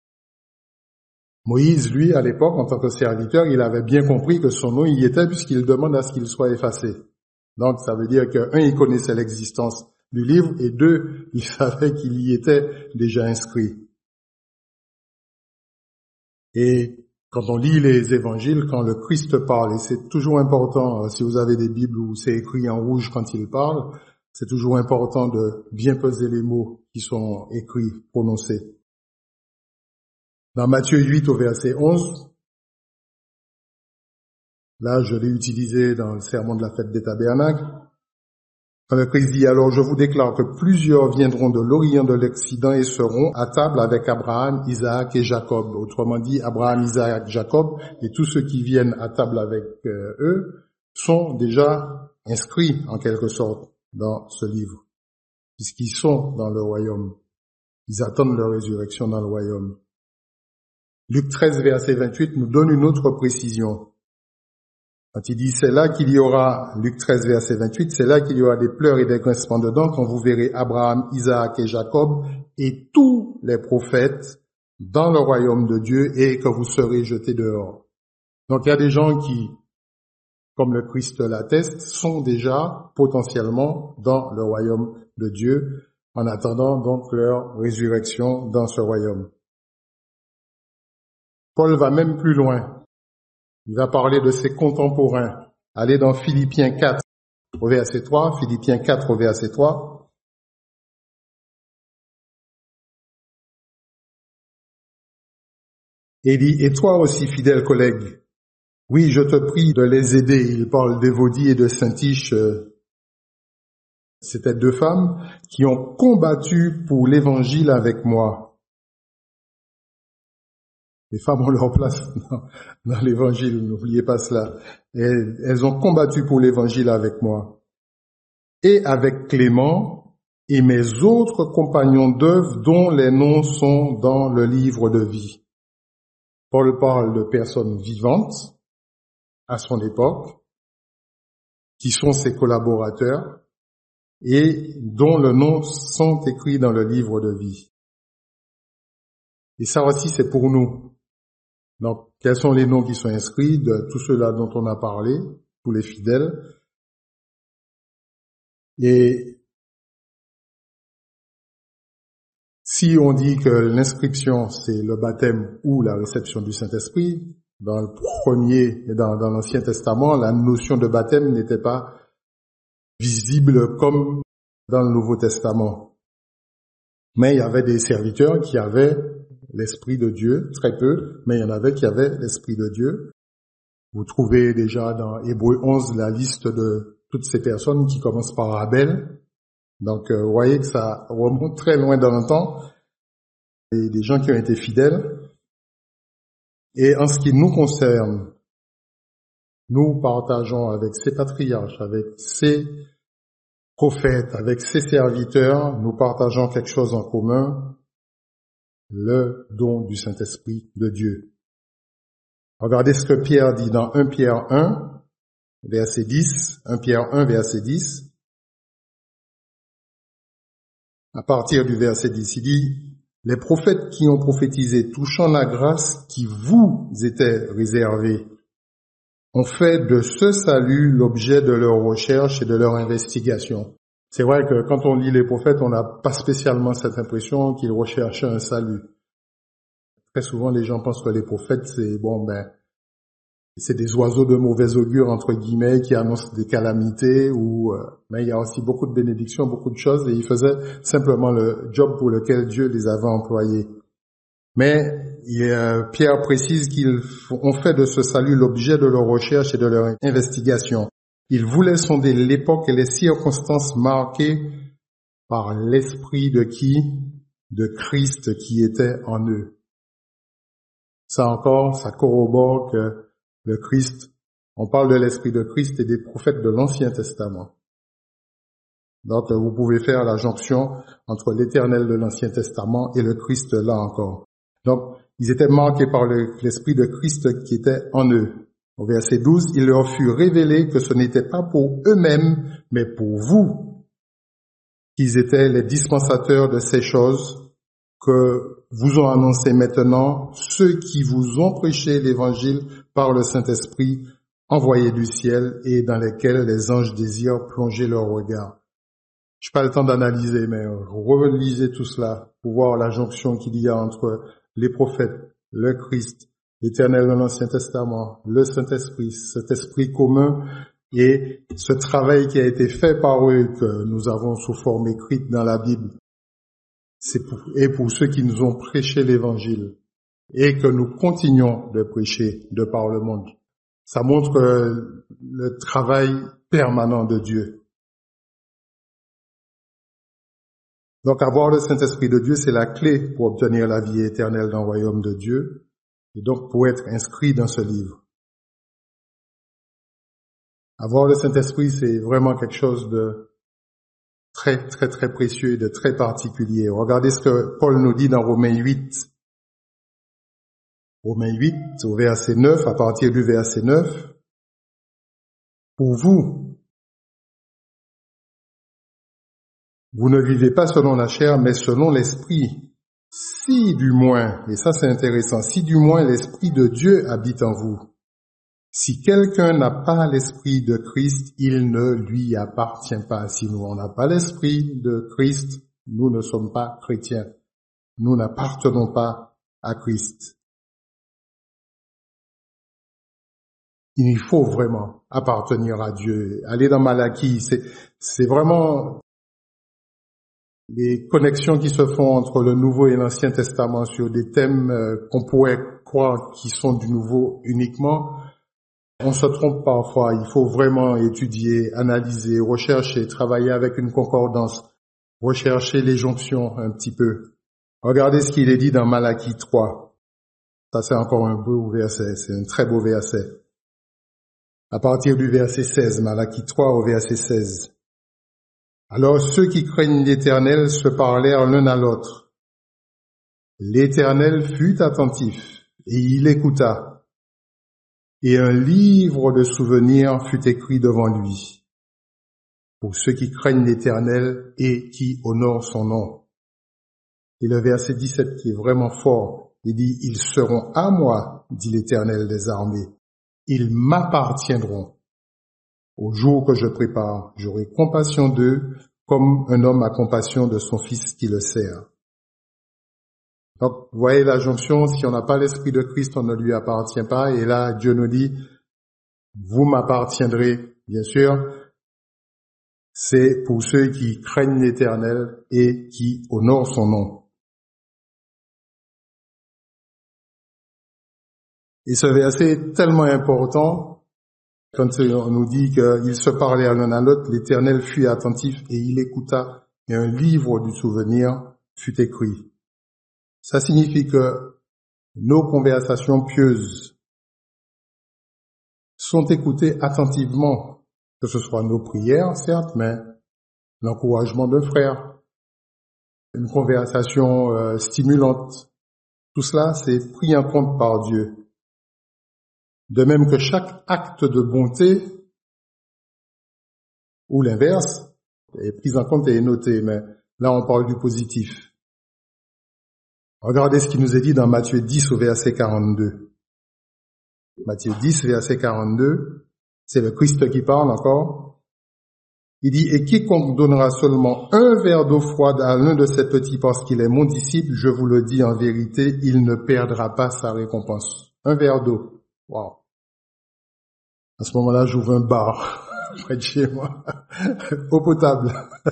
Moïse, lui, à l'époque, en tant que serviteur, il avait bien compris que son nom y était puisqu'il demande à ce qu'il soit effacé. Donc, ça veut dire que, 1, il connaissait l'existence du livre et 2, il savait qu'il y était déjà inscrit. Et quand on lit les évangiles, quand le Christ parle, et c'est toujours important, si vous avez des Bibles où c'est écrit en rouge quand il parle, c'est toujours important de bien peser les mots qui sont écrits, prononcés. Dans Matthieu 8 au verset 11, là je l'ai utilisé dans le sermon de la fête des tabernacles, quand le Christ dit « Alors je vous déclare que plusieurs viendront de l'Orient, de l'Occident et seront à table avec Abraham, Isaac et Jacob. » Autrement dit, Abraham, Isaac, Jacob et tous ceux qui viennent à table avec eux sont déjà inscrits en quelque sorte dans ce livre, puisqu'ils sont dans le royaume. Ils attendent leur résurrection dans le royaume. Luc 13, verset 28 nous donne une autre précision. Quand il dit, c'est là qu'il y aura, Luc 13, verset 28, c'est là qu'il y aura des pleurs et des grincements de dents quand vous verrez Abraham, Isaac et Jacob et tous les prophètes dans le royaume de Dieu et que vous serez jetés dehors. Donc il y a des gens qui, comme le Christ l'atteste, sont déjà potentiellement dans le royaume de Dieu en attendant donc leur résurrection dans ce royaume. Paul va même plus loin. Il va parler de ses contemporains. Allez dans Philippiens 4 au verset 3, Philippiens 4 au verset 3. Et il dit, et toi aussi, fidèle collègue, oui, je te prie de les aider. Il parle d'Évodie et de Syntyche. C'était deux femmes qui ont combattu pour l'évangile avec moi. Les femmes ont leur place dans l'évangile, n'oubliez pas cela. Elles ont combattu pour l'évangile avec moi. Et avec Clément et mes autres compagnons d'œuvre dont les noms sont dans le livre de vie. Paul parle de personnes vivantes à son époque, qui sont ses collaborateurs et dont les noms sont écrits dans le livre de vie. Et ça aussi, c'est pour nous. Donc, quels sont les noms qui sont inscrits de tous ceux-là dont on a parlé, tous les fidèles? Et si on dit que l'inscription, c'est le baptême ou la réception du Saint-Esprit, dans le premier et dans l'Ancien Testament, la notion de baptême n'était pas visible comme dans le Nouveau Testament. Mais il y avait des serviteurs qui avaient l'Esprit de Dieu, très peu, mais il y en avait qui avaient l'Esprit de Dieu. Vous trouvez déjà dans Hébreux 11 la liste de toutes ces personnes qui commencent par Abel. Donc, vous voyez que ça remonte très loin dans le temps. Et des gens qui ont été fidèles. Et en ce qui nous concerne, nous partageons avec ces patriarches, avec ces prophètes, avec ces serviteurs, nous partageons quelque chose en commun, le don du Saint-Esprit de Dieu. Regardez ce que Pierre dit dans 1 Pierre 1, verset 10, 1 Pierre 1, verset 10. À partir du verset 10, il dit, les prophètes qui ont prophétisé touchant la grâce qui vous était réservée ont fait de ce salut l'objet de leur recherche et de leur investigation. C'est vrai que quand on lit les prophètes, on n'a pas spécialement cette impression qu'ils recherchaient un salut. Très souvent, les gens pensent que les prophètes, c'est des oiseaux de mauvais augure, entre guillemets, qui annoncent des calamités, mais il y a aussi beaucoup de bénédictions, beaucoup de choses, et ils faisaient simplement le job pour lequel Dieu les avait employés. Mais Pierre précise qu'ils ont fait de ce salut l'objet de leur recherche et de leur investigation. Ils voulaient sonder l'époque et les circonstances marquées par l'esprit de qui? De Christ qui était en eux. Ça encore, ça corrobore que le Christ, on parle de l'Esprit de Christ et des prophètes de l'Ancien Testament. Donc, vous pouvez faire la jonction entre l'Éternel de l'Ancien Testament et le Christ là encore. Donc, ils étaient marqués par l'Esprit de Christ qui était en eux. Au verset 12, il leur fut révélé que ce n'était pas pour eux-mêmes, mais pour vous, qu'ils étaient les dispensateurs de ces choses que vous ont annoncé maintenant ceux qui vous ont prêché l'Évangile par le Saint-Esprit envoyé du ciel et dans lesquels les anges désirent plonger leur regard. Je n'ai pas le temps d'analyser, mais relisez tout cela pour voir la jonction qu'il y a entre les prophètes, le Christ, l'Éternel de l'Ancien Testament, le Saint-Esprit, cet esprit commun et ce travail qui a été fait par eux que nous avons sous forme écrite dans la Bible. C'est pour ceux qui nous ont prêché l'Évangile et que nous continuons de prêcher de par le monde. Ça montre le travail permanent de Dieu. Donc avoir le Saint-Esprit de Dieu, c'est la clé pour obtenir la vie éternelle dans le royaume de Dieu et donc pour être inscrit dans ce livre. Avoir le Saint-Esprit, c'est vraiment quelque chose de très, très, très précieux et de très particulier. Regardez ce que Paul nous dit dans Romains 8. Romains 8, au verset 9, à partir du verset 9. Pour vous, vous ne vivez pas selon la chair, mais selon l'esprit. Si du moins, et ça c'est intéressant, si du moins l'esprit de Dieu habite en vous. Si quelqu'un n'a pas l'esprit de Christ, il ne lui appartient pas. Si nous, on n'a pas l'esprit de Christ, nous ne sommes pas chrétiens. Nous n'appartenons pas à Christ. Il faut vraiment appartenir à Dieu. Aller dans Malachie, c'est vraiment les connexions qui se font entre le Nouveau et l'Ancien Testament sur des thèmes qu'on pourrait croire qui sont du Nouveau uniquement. On se trompe parfois. Il faut vraiment étudier, analyser, rechercher, travailler avec une concordance, rechercher les jonctions un petit peu. Regardez ce qu'il est dit dans Malachie 3. Ça, c'est encore un beau verset. C'est un très beau verset. À partir du verset 16, Malachie 3 au verset 16. Alors ceux qui craignent l'Éternel se parlèrent l'un à l'autre. L'Éternel fut attentif et il écouta. Et un livre de souvenirs fut écrit devant lui. Pour ceux qui craignent l'Éternel et qui honorent son nom. Et le verset 17 qui est vraiment fort, il dit, ils seront à moi, dit l'Éternel des armées. Ils m'appartiendront. Au jour que je prépare, j'aurai compassion d'eux comme un homme a compassion de son fils qui le sert. Donc, vous voyez la jonction, si on n'a pas l'esprit de Christ, on ne lui appartient pas. Et là, Dieu nous dit, vous m'appartiendrez, bien sûr. C'est pour ceux qui craignent l'Éternel et qui honorent son nom. Et ce verset est tellement important, quand on nous dit qu'ils se parlaient l'un à l'autre, l'Éternel fut attentif et il écouta, et un livre du souvenir fut écrit. Ça signifie que nos conversations pieuses sont écoutées attentivement, que ce soit nos prières, certes, mais l'encouragement d'un frère, une conversation stimulante, tout cela, c'est pris en compte par Dieu. De même que chaque acte de bonté, ou l'inverse, est pris en compte et est noté, mais là on parle du positif. Regardez ce qui nous est dit dans Matthieu 10 au verset 42. Matthieu 10, verset 42, c'est le Christ qui parle encore. Il dit, « Et quiconque donnera seulement un verre d'eau froide à l'un de ces petits parce qu'il est mon disciple, je vous le dis en vérité, il ne perdra pas sa récompense. » Un verre d'eau. Wow. À ce moment-là, j'ouvre un bar près de chez moi. Eau potable.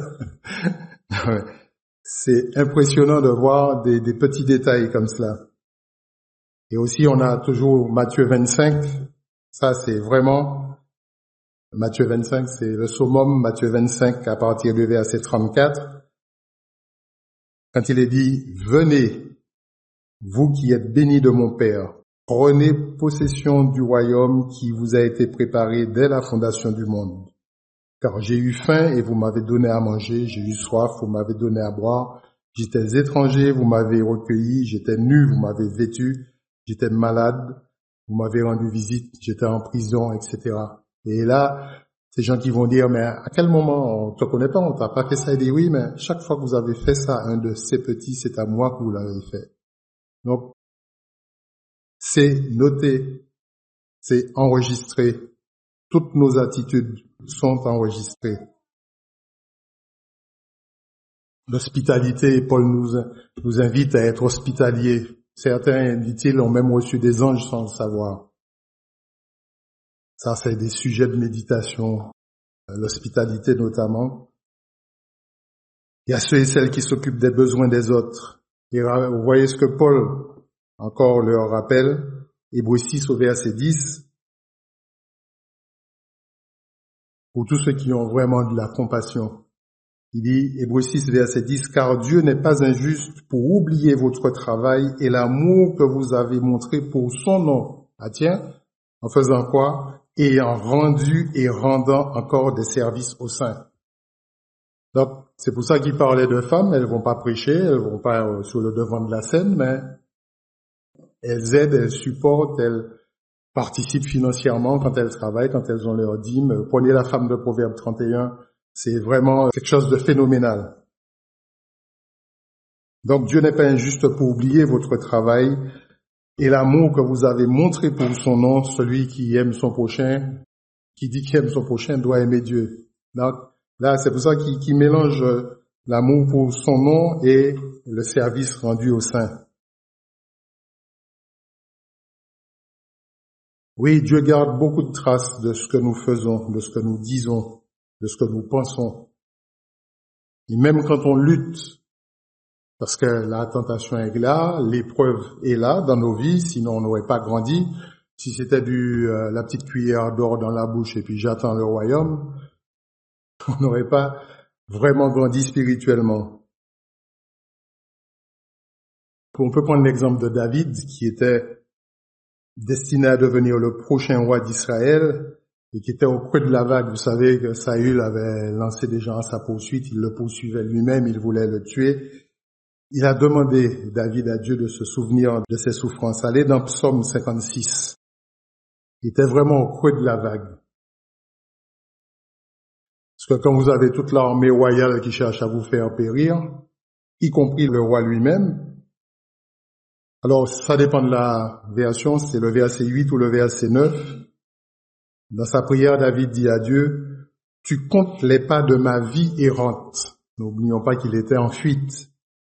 C'est impressionnant de voir des petits détails comme cela. Et aussi, on a toujours Matthieu 25. Ça, c'est vraiment... Matthieu 25, c'est le summum. Matthieu 25, à partir du verset 34. Quand il est dit, « Venez, vous qui êtes bénis de mon Père, prenez possession du royaume qui vous a été préparé dès la fondation du monde. Car j'ai eu faim et vous m'avez donné à manger, j'ai eu soif, vous m'avez donné à boire, j'étais étranger, vous m'avez recueilli, j'étais nu, vous m'avez vêtu, j'étais malade, vous m'avez rendu visite, j'étais en prison, etc. » Et là, ces gens qui vont dire, mais à quel moment on te connaît pas, on t'a pas fait ça? Il dit, oui, mais chaque fois que vous avez fait ça, un de ces petits, c'est à moi que vous l'avez fait. Donc, c'est noté, c'est enregistré. Toutes nos attitudes sont enregistrées. L'hospitalité, Paul nous invite à être hospitaliers. Certains, dit-il, ont même reçu des anges sans le savoir. Ça, c'est des sujets de méditation, l'hospitalité notamment. Il y a ceux et celles qui s'occupent des besoins des autres. Et vous voyez ce que Paul encore leur rappelle, Hébreux 6 au verset 10, pour tous ceux qui ont vraiment de la compassion. Il dit, Hébreux 6 verset 10, « Car Dieu n'est pas injuste pour oublier votre travail et l'amour que vous avez montré pour son nom. » Ah tiens, en faisant quoi? Ayant rendu et rendant encore des services aux saints. Donc, c'est pour ça qu'il parlait de femmes, elles vont pas prêcher, elles vont pas sur le devant de la scène, mais elles aident, elles supportent, elles participent financièrement quand elles travaillent, quand elles ont leur dîme. Prenez la femme de Proverbe 31, c'est vraiment quelque chose de phénoménal. Donc Dieu n'est pas injuste pour oublier votre travail et l'amour que vous avez montré pour son nom. Celui qui aime son prochain, qui dit qu'il aime son prochain doit aimer Dieu. Donc là, c'est pour ça qu'il mélange l'amour pour son nom et le service rendu au saint. Oui, Dieu garde beaucoup de traces de ce que nous faisons, de ce que nous disons, de ce que nous pensons. Et même quand on lutte, parce que la tentation est là, l'épreuve est là dans nos vies, sinon on n'aurait pas grandi. Si c'était la petite cuillère d'or dans la bouche et puis j'attends le royaume, on n'aurait pas vraiment grandi spirituellement. On peut prendre l'exemple de David, qui était destiné à devenir le prochain roi d'Israël et qui était au creux de la vague. Vous savez que Saül avait lancé des gens à sa poursuite, il le poursuivait lui-même, il voulait le tuer. Il a demandé, David, à Dieu de se souvenir de ses souffrances. Allez dans Psaume 56. Il était vraiment au creux de la vague. Parce que quand vous avez toute l'armée royale qui cherche à vous faire périr, y compris le roi lui-même, alors ça dépend de la version, c'est le verset 8 ou le verset 9. Dans sa prière, David dit à Dieu, « Tu comptes les pas de ma vie errante. » N'oublions pas qu'il était en fuite.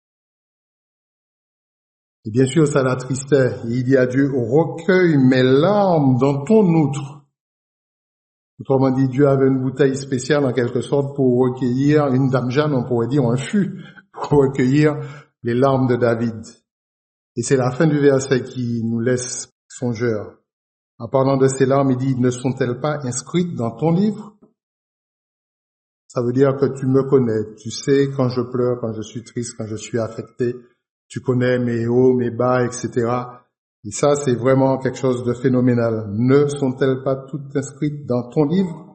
Et bien sûr, ça l'attristait. Et il dit à Dieu, « Recueille mes larmes dans ton outre. » Autrement dit, Dieu avait une bouteille spéciale en quelque sorte pour recueillir, une dame Jeanne, on pourrait dire, un fût, pour recueillir les larmes de David. Et c'est la fin du verset qui nous laisse songeurs. En parlant de ces larmes, il dit, « Ne sont-elles pas inscrites dans ton livre ?» Ça veut dire que tu me connais, tu sais quand je pleure, quand je suis triste, quand je suis affecté, tu connais mes hauts, mes bas, etc. Et ça, c'est vraiment quelque chose de phénoménal. Ne sont-elles pas toutes inscrites dans ton livre?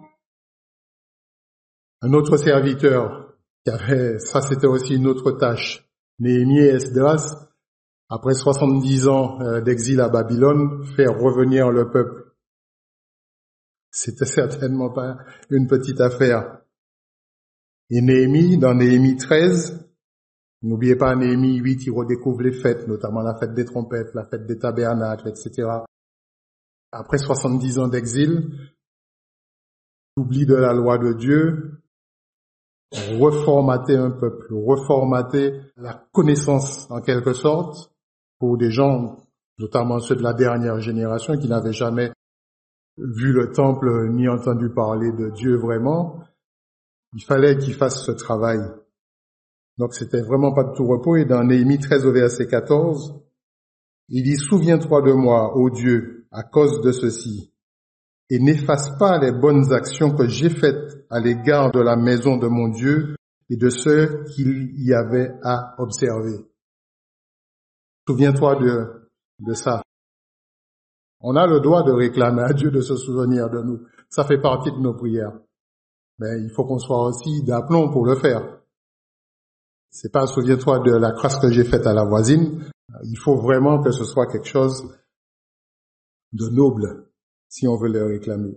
Un autre serviteur qui avait, ça c'était aussi une autre tâche, Néhémie et Esdras, après 70 ans d'exil à Babylone, faire revenir le peuple. C'était certainement pas une petite affaire. Et Néhémie, dans Néhémie 13, n'oubliez pas Néhémie 8, il redécouvre les fêtes, notamment la fête des trompettes, la fête des tabernacles, etc. Après 70 ans d'exil, l'oubli de la loi de Dieu, reformater un peuple, reformater la connaissance en quelque sorte, pour des gens, notamment ceux de la dernière génération, qui n'avaient jamais vu le temple ni entendu parler de Dieu vraiment. Il fallait qu'ils fassent ce travail. Donc c'était vraiment pas de tout repos. Et dans Néhémie 13 au verset 14, il dit « Souviens-toi de moi, ô Dieu, à cause de ceci, et n'efface pas les bonnes actions que j'ai faites à l'égard de la maison de mon Dieu et de ceux qu'il y avait à observer. » Souviens-toi de ça. On a le droit de réclamer à Dieu de se souvenir de nous. Ça fait partie de nos prières. Mais il faut qu'on soit aussi d'aplomb pour le faire. C'est pas souviens-toi de la crasse que j'ai faite à la voisine. Il faut vraiment que ce soit quelque chose de noble si on veut le réclamer.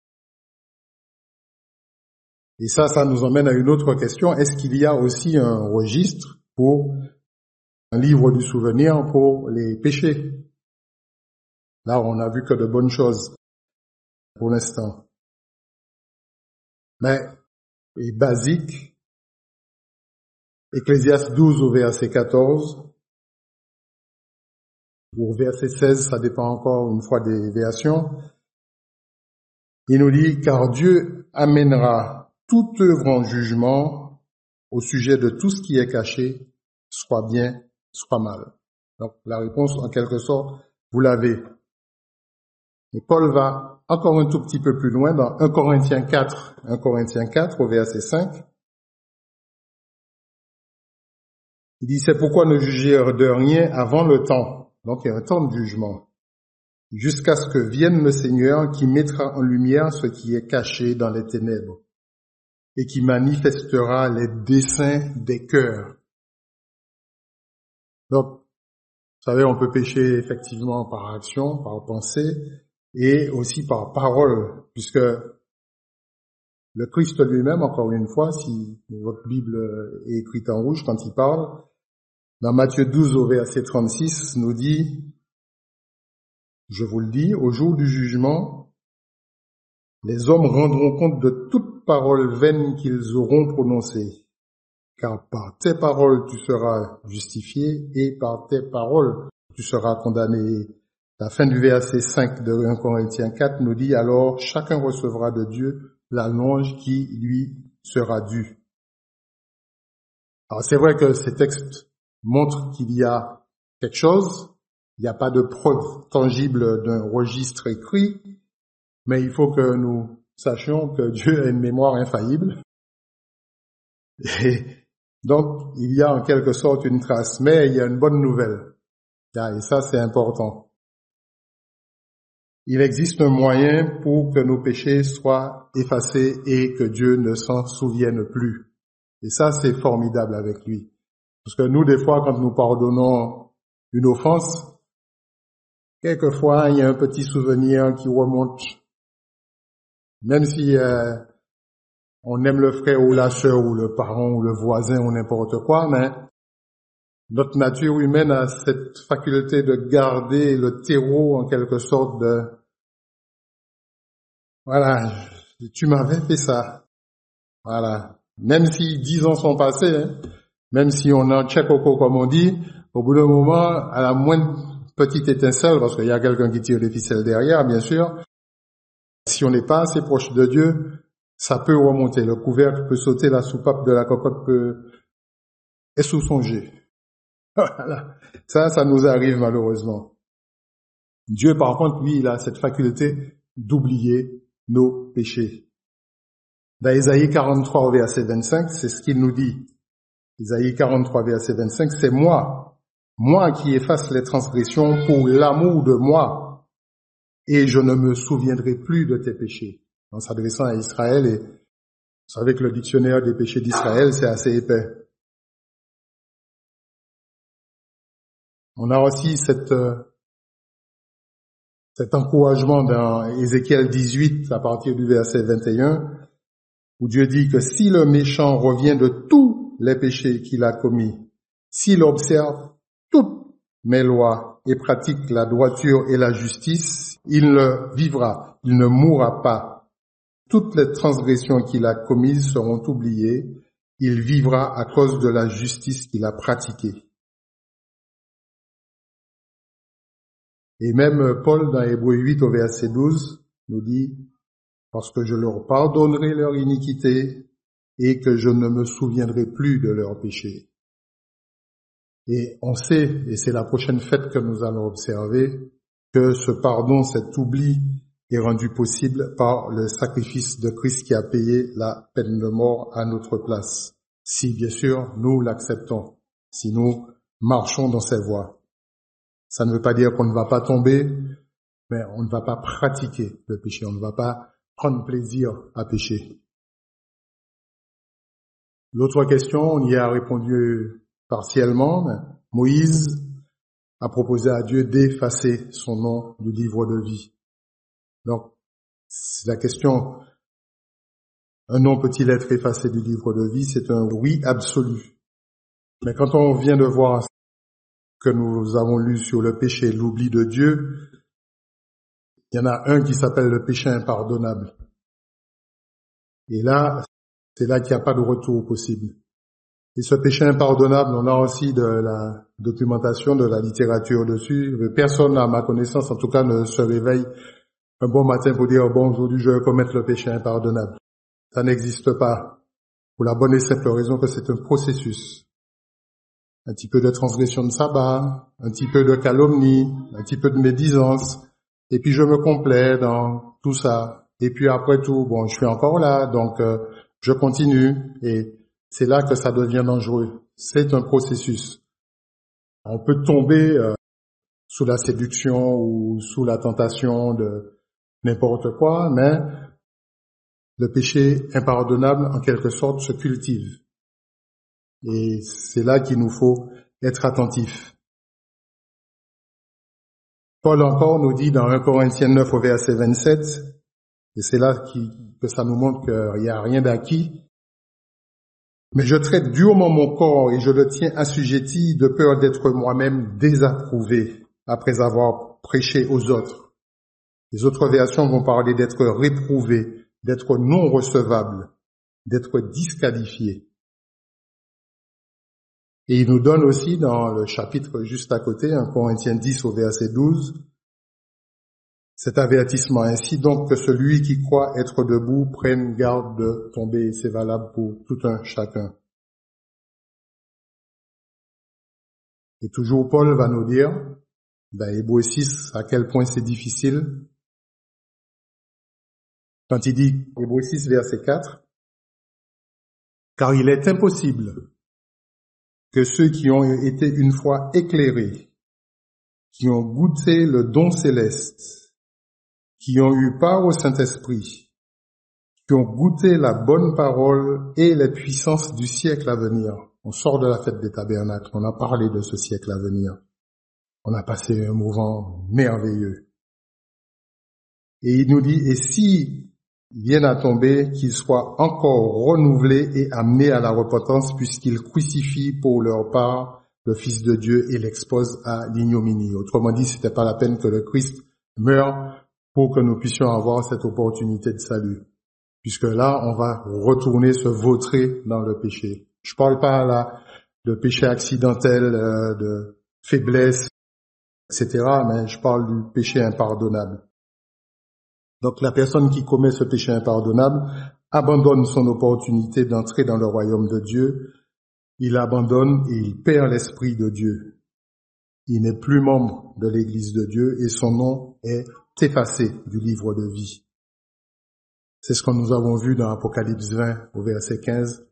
Et ça nous emmène à une autre question. Est-ce qu'il y a aussi un registre pour un livre du souvenir pour les péchés? Là, on n'a vu que de bonnes choses pour l'instant. Mais, et basique, Ecclésiaste 12 au verset 14, ou au verset 16, ça dépend encore une fois des versions. Il nous dit, car Dieu amènera toute œuvre en jugement au sujet de tout ce qui est caché, soit bien, soit mal. Donc, la réponse, en quelque sorte, vous l'avez. Et Paul va encore un tout petit peu plus loin dans 1 Corinthiens 4 au verset 5. Il dit, c'est pourquoi ne jugez de rien avant le temps. Donc il y a un temps de jugement. Jusqu'à ce que vienne le Seigneur qui mettra en lumière ce qui est caché dans les ténèbres et qui manifestera les desseins des cœurs. Donc, vous savez, on peut pécher effectivement par action, par pensée, et aussi par parole, puisque le Christ lui-même, encore une fois, si votre Bible est écrite en rouge quand il parle, dans Matthieu 12 au verset 36, nous dit, je vous le dis, au jour du jugement, les hommes rendront compte de toute parole vaine qu'ils auront prononcée. car par tes paroles tu seras justifié et par tes paroles tu seras condamné. La fin du verset 5 de 1 Corinthiens 4 nous dit, alors chacun recevra de Dieu la louange qui lui sera due. Alors c'est vrai que ces textes montrent qu'il y a quelque chose, il n'y a pas de preuve tangible d'un registre écrit, mais il faut que nous sachions que Dieu a une mémoire infaillible. Et donc, il y a en quelque sorte une trace, mais il y a une bonne nouvelle. Et ça, c'est important. Il existe un moyen pour que nos péchés soient effacés et que Dieu ne s'en souvienne plus. Et ça, c'est formidable avec lui. Parce que nous, des fois, quand nous pardonnons une offense, quelquefois, il y a un petit souvenir qui remonte. Même si on aime le frère ou la sœur ou le parent ou le voisin ou n'importe quoi, mais notre nature humaine a cette faculté de garder le terreau en quelque sorte de voilà, tu m'avais fait ça. Voilà. Même si 10 ans sont passés, même si on en check au coco comme on dit, au bout d'un moment, à la moindre petite étincelle, parce qu'il y a quelqu'un qui tire les ficelles derrière, bien sûr, si on n'est pas assez proche de Dieu, ça peut remonter. Le couvercle peut sauter, la soupape de la cocotte peut essousonger. Voilà. Ça nous arrive malheureusement. Dieu, par contre, lui, il a cette faculté d'oublier nos péchés. Dans Ésaïe 43 au verset 25, c'est ce qu'il nous dit. Ésaïe 43 verset 25, c'est moi qui efface les transgressions pour l'amour de moi, et je ne me souviendrai plus de tes péchés. En s'adressant à Israël, et vous savez que le dictionnaire des péchés d'Israël, c'est assez épais. On a aussi cet encouragement dans Ézéchiel 18 à partir du verset 21, où Dieu dit que si le méchant revient de tous les péchés qu'il a commis, s'il observe toutes mes lois et pratique la droiture et la justice, il ne vivra, il ne mourra pas. Toutes les transgressions qu'il a commises seront oubliées, il vivra à cause de la justice qu'il a pratiquée. Et même Paul, dans Hébreux 8 au verset 12, nous dit, parce que je leur pardonnerai leur iniquité et que je ne me souviendrai plus de leurs péchés. Et on sait, et c'est la prochaine fête que nous allons observer, que ce pardon, cet oubli est rendu possible par le sacrifice de Christ qui a payé la peine de mort à notre place. Si, bien sûr, nous l'acceptons, si nous marchons dans ses voies. Ça ne veut pas dire qu'on ne va pas tomber, mais on ne va pas pratiquer le péché, on ne va pas prendre plaisir à pécher. L'autre question, on y a répondu partiellement. Moïse a proposé à Dieu d'effacer son nom du livre de vie. Donc, c'est la question, un nom peut-il être effacé du livre de vie? C'est un oui absolu. Mais quand on vient de voir que nous avons lu sur le péché, l'oubli de Dieu, il y en a un qui s'appelle le péché impardonnable. Et là, c'est là qu'il n'y a pas de retour possible. Et ce péché impardonnable, on a aussi de la documentation, de la littérature dessus. Personne, à ma connaissance, en tout cas, ne se réveille un bon matin pour dire, bon, aujourd'hui, je vais commettre le péché impardonnable. Ça n'existe pas. Pour la bonne et simple raison que c'est un processus. Un petit peu de transgression de sabbat, un petit peu de calomnie, un petit peu de médisance, et puis je me complais dans tout ça. Et puis après tout, bon, je suis encore là, donc je continue, et c'est là que ça devient dangereux. C'est un processus. On peut tomber sous la séduction ou sous la tentation de n'importe quoi, mais le péché impardonnable, en quelque sorte, se cultive. Et c'est là qu'il nous faut être attentifs. Paul encore nous dit dans 1 Corinthiens 9 au verset 27, et c'est là que ça nous montre qu'il n'y a rien d'acquis, mais je traite durement mon corps et je le tiens assujetti de peur d'être moi-même désapprouvé après avoir prêché aux autres. Les autres versions vont parler d'être réprouvé, d'être non recevable, d'être disqualifié. Et il nous donne aussi dans le chapitre juste à côté, 1 Corinthiens 10 au verset 12, cet avertissement. Ainsi donc que celui qui croit être debout prenne garde de tomber. C'est valable pour tout un chacun. Et toujours Paul va nous dire, dans Hébreux 6, à quel point c'est difficile. Quand il dit, Hébreux 6 verset 4, car il est impossible que ceux qui ont été une fois éclairés, qui ont goûté le don céleste, qui ont eu part au Saint-Esprit, qui ont goûté la bonne parole et les puissances du siècle à venir. On sort de la fête des tabernacles, on a parlé de ce siècle à venir. On a passé un moment merveilleux. Et il nous dit, et si viennent à tomber, qu'ils soient encore renouvelés et amenés à la repentance, puisqu'ils crucifient pour leur part le Fils de Dieu et l'exposent à l'ignominie. Autrement dit, c'était pas la peine que le Christ meure pour que nous puissions avoir cette opportunité de salut. Puisque là, on va retourner se vautrer dans le péché. Je parle pas là de péché accidentel, de faiblesse, etc., mais je parle du péché impardonnable. Donc la personne qui commet ce péché impardonnable abandonne son opportunité d'entrer dans le royaume de Dieu, il abandonne et il perd l'esprit de Dieu. Il n'est plus membre de l'Église de Dieu et son nom est effacé du livre de vie. C'est ce que nous avons vu dans Apocalypse 20 au verset 15.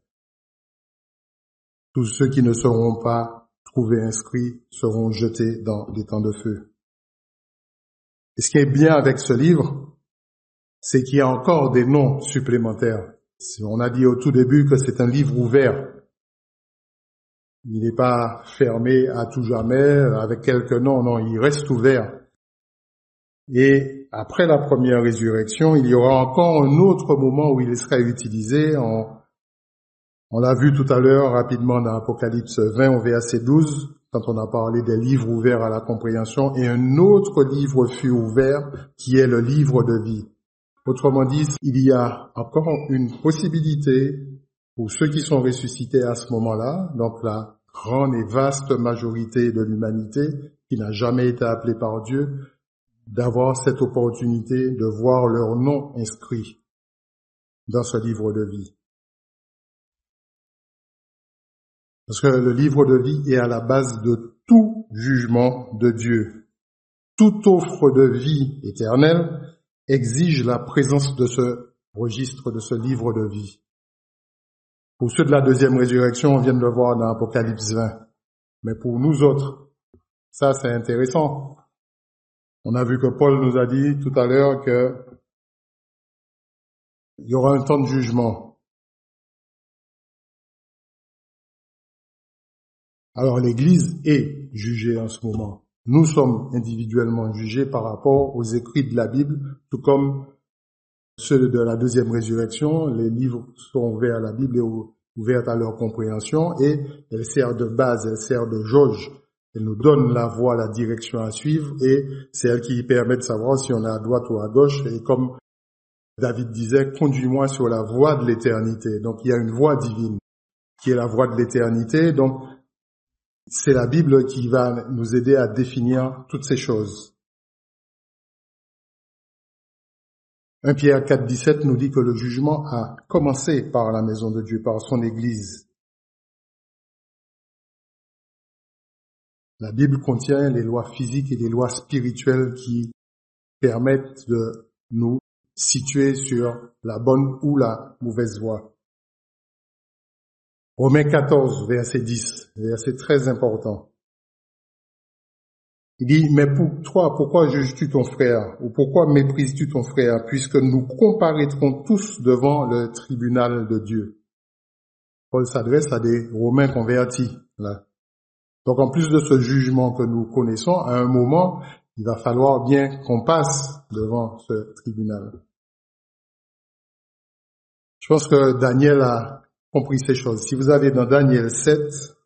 Tous ceux qui ne seront pas trouvés inscrits seront jetés dans les temps de feu. Et ce qui est bien avec ce livre, c'est qu'il y a encore des noms supplémentaires. On a dit au tout début que c'est un livre ouvert. Il n'est pas fermé à tout jamais avec quelques noms, non, il reste ouvert. Et après la première résurrection, il y aura encore un autre moment où il sera utilisé. On l'a vu tout à l'heure rapidement dans Apocalypse 20 au verset 12, quand on a parlé des livres ouverts à la compréhension, et un autre livre fut ouvert qui est le livre de vie. Autrement dit, il y a encore une possibilité pour ceux qui sont ressuscités à ce moment-là, donc la grande et vaste majorité de l'humanité qui n'a jamais été appelée par Dieu, d'avoir cette opportunité de voir leur nom inscrit dans ce livre de vie. Parce que le livre de vie est à la base de tout jugement de Dieu. Toute offre de vie éternelle exige la présence de ce registre, de ce livre de vie. Pour ceux de la deuxième résurrection, on vient de le voir dans Apocalypse 20. Mais pour nous autres, ça c'est intéressant. On a vu que Paul nous a dit tout à l'heure que il y aura un temps de jugement. Alors l'Église est jugée en ce moment. Nous sommes individuellement jugés par rapport aux écrits de la Bible, tout comme ceux de la deuxième résurrection. Les livres sont ouverts à la Bible et ouverts à leur compréhension, et elle sert de base, elle sert de jauge. Elle nous donne la voie, la direction à suivre, et c'est elle qui permet de savoir si on est à droite ou à gauche. Et comme David disait, conduis-moi sur la voie de l'éternité. Donc il y a une voie divine qui est la voie de l'éternité. Donc c'est la Bible qui va nous aider à définir toutes ces choses. 1 Pierre 4, 17 nous dit que le jugement a commencé par la maison de Dieu, par son Église. La Bible contient les lois physiques et les lois spirituelles qui permettent de nous situer sur la bonne ou la mauvaise voie. Romains 14, verset 10, verset très important. Il dit, mais pour toi, pourquoi juges-tu ton frère, ou pourquoi méprises-tu ton frère, puisque nous comparaîtrons tous devant le tribunal de Dieu. Paul s'adresse à des Romains convertis, là. Donc en plus de ce jugement que nous connaissons, à un moment, il va falloir bien qu'on passe devant ce tribunal. Je pense que Daniel a compris ces choses. Si vous avez dans Daniel 7,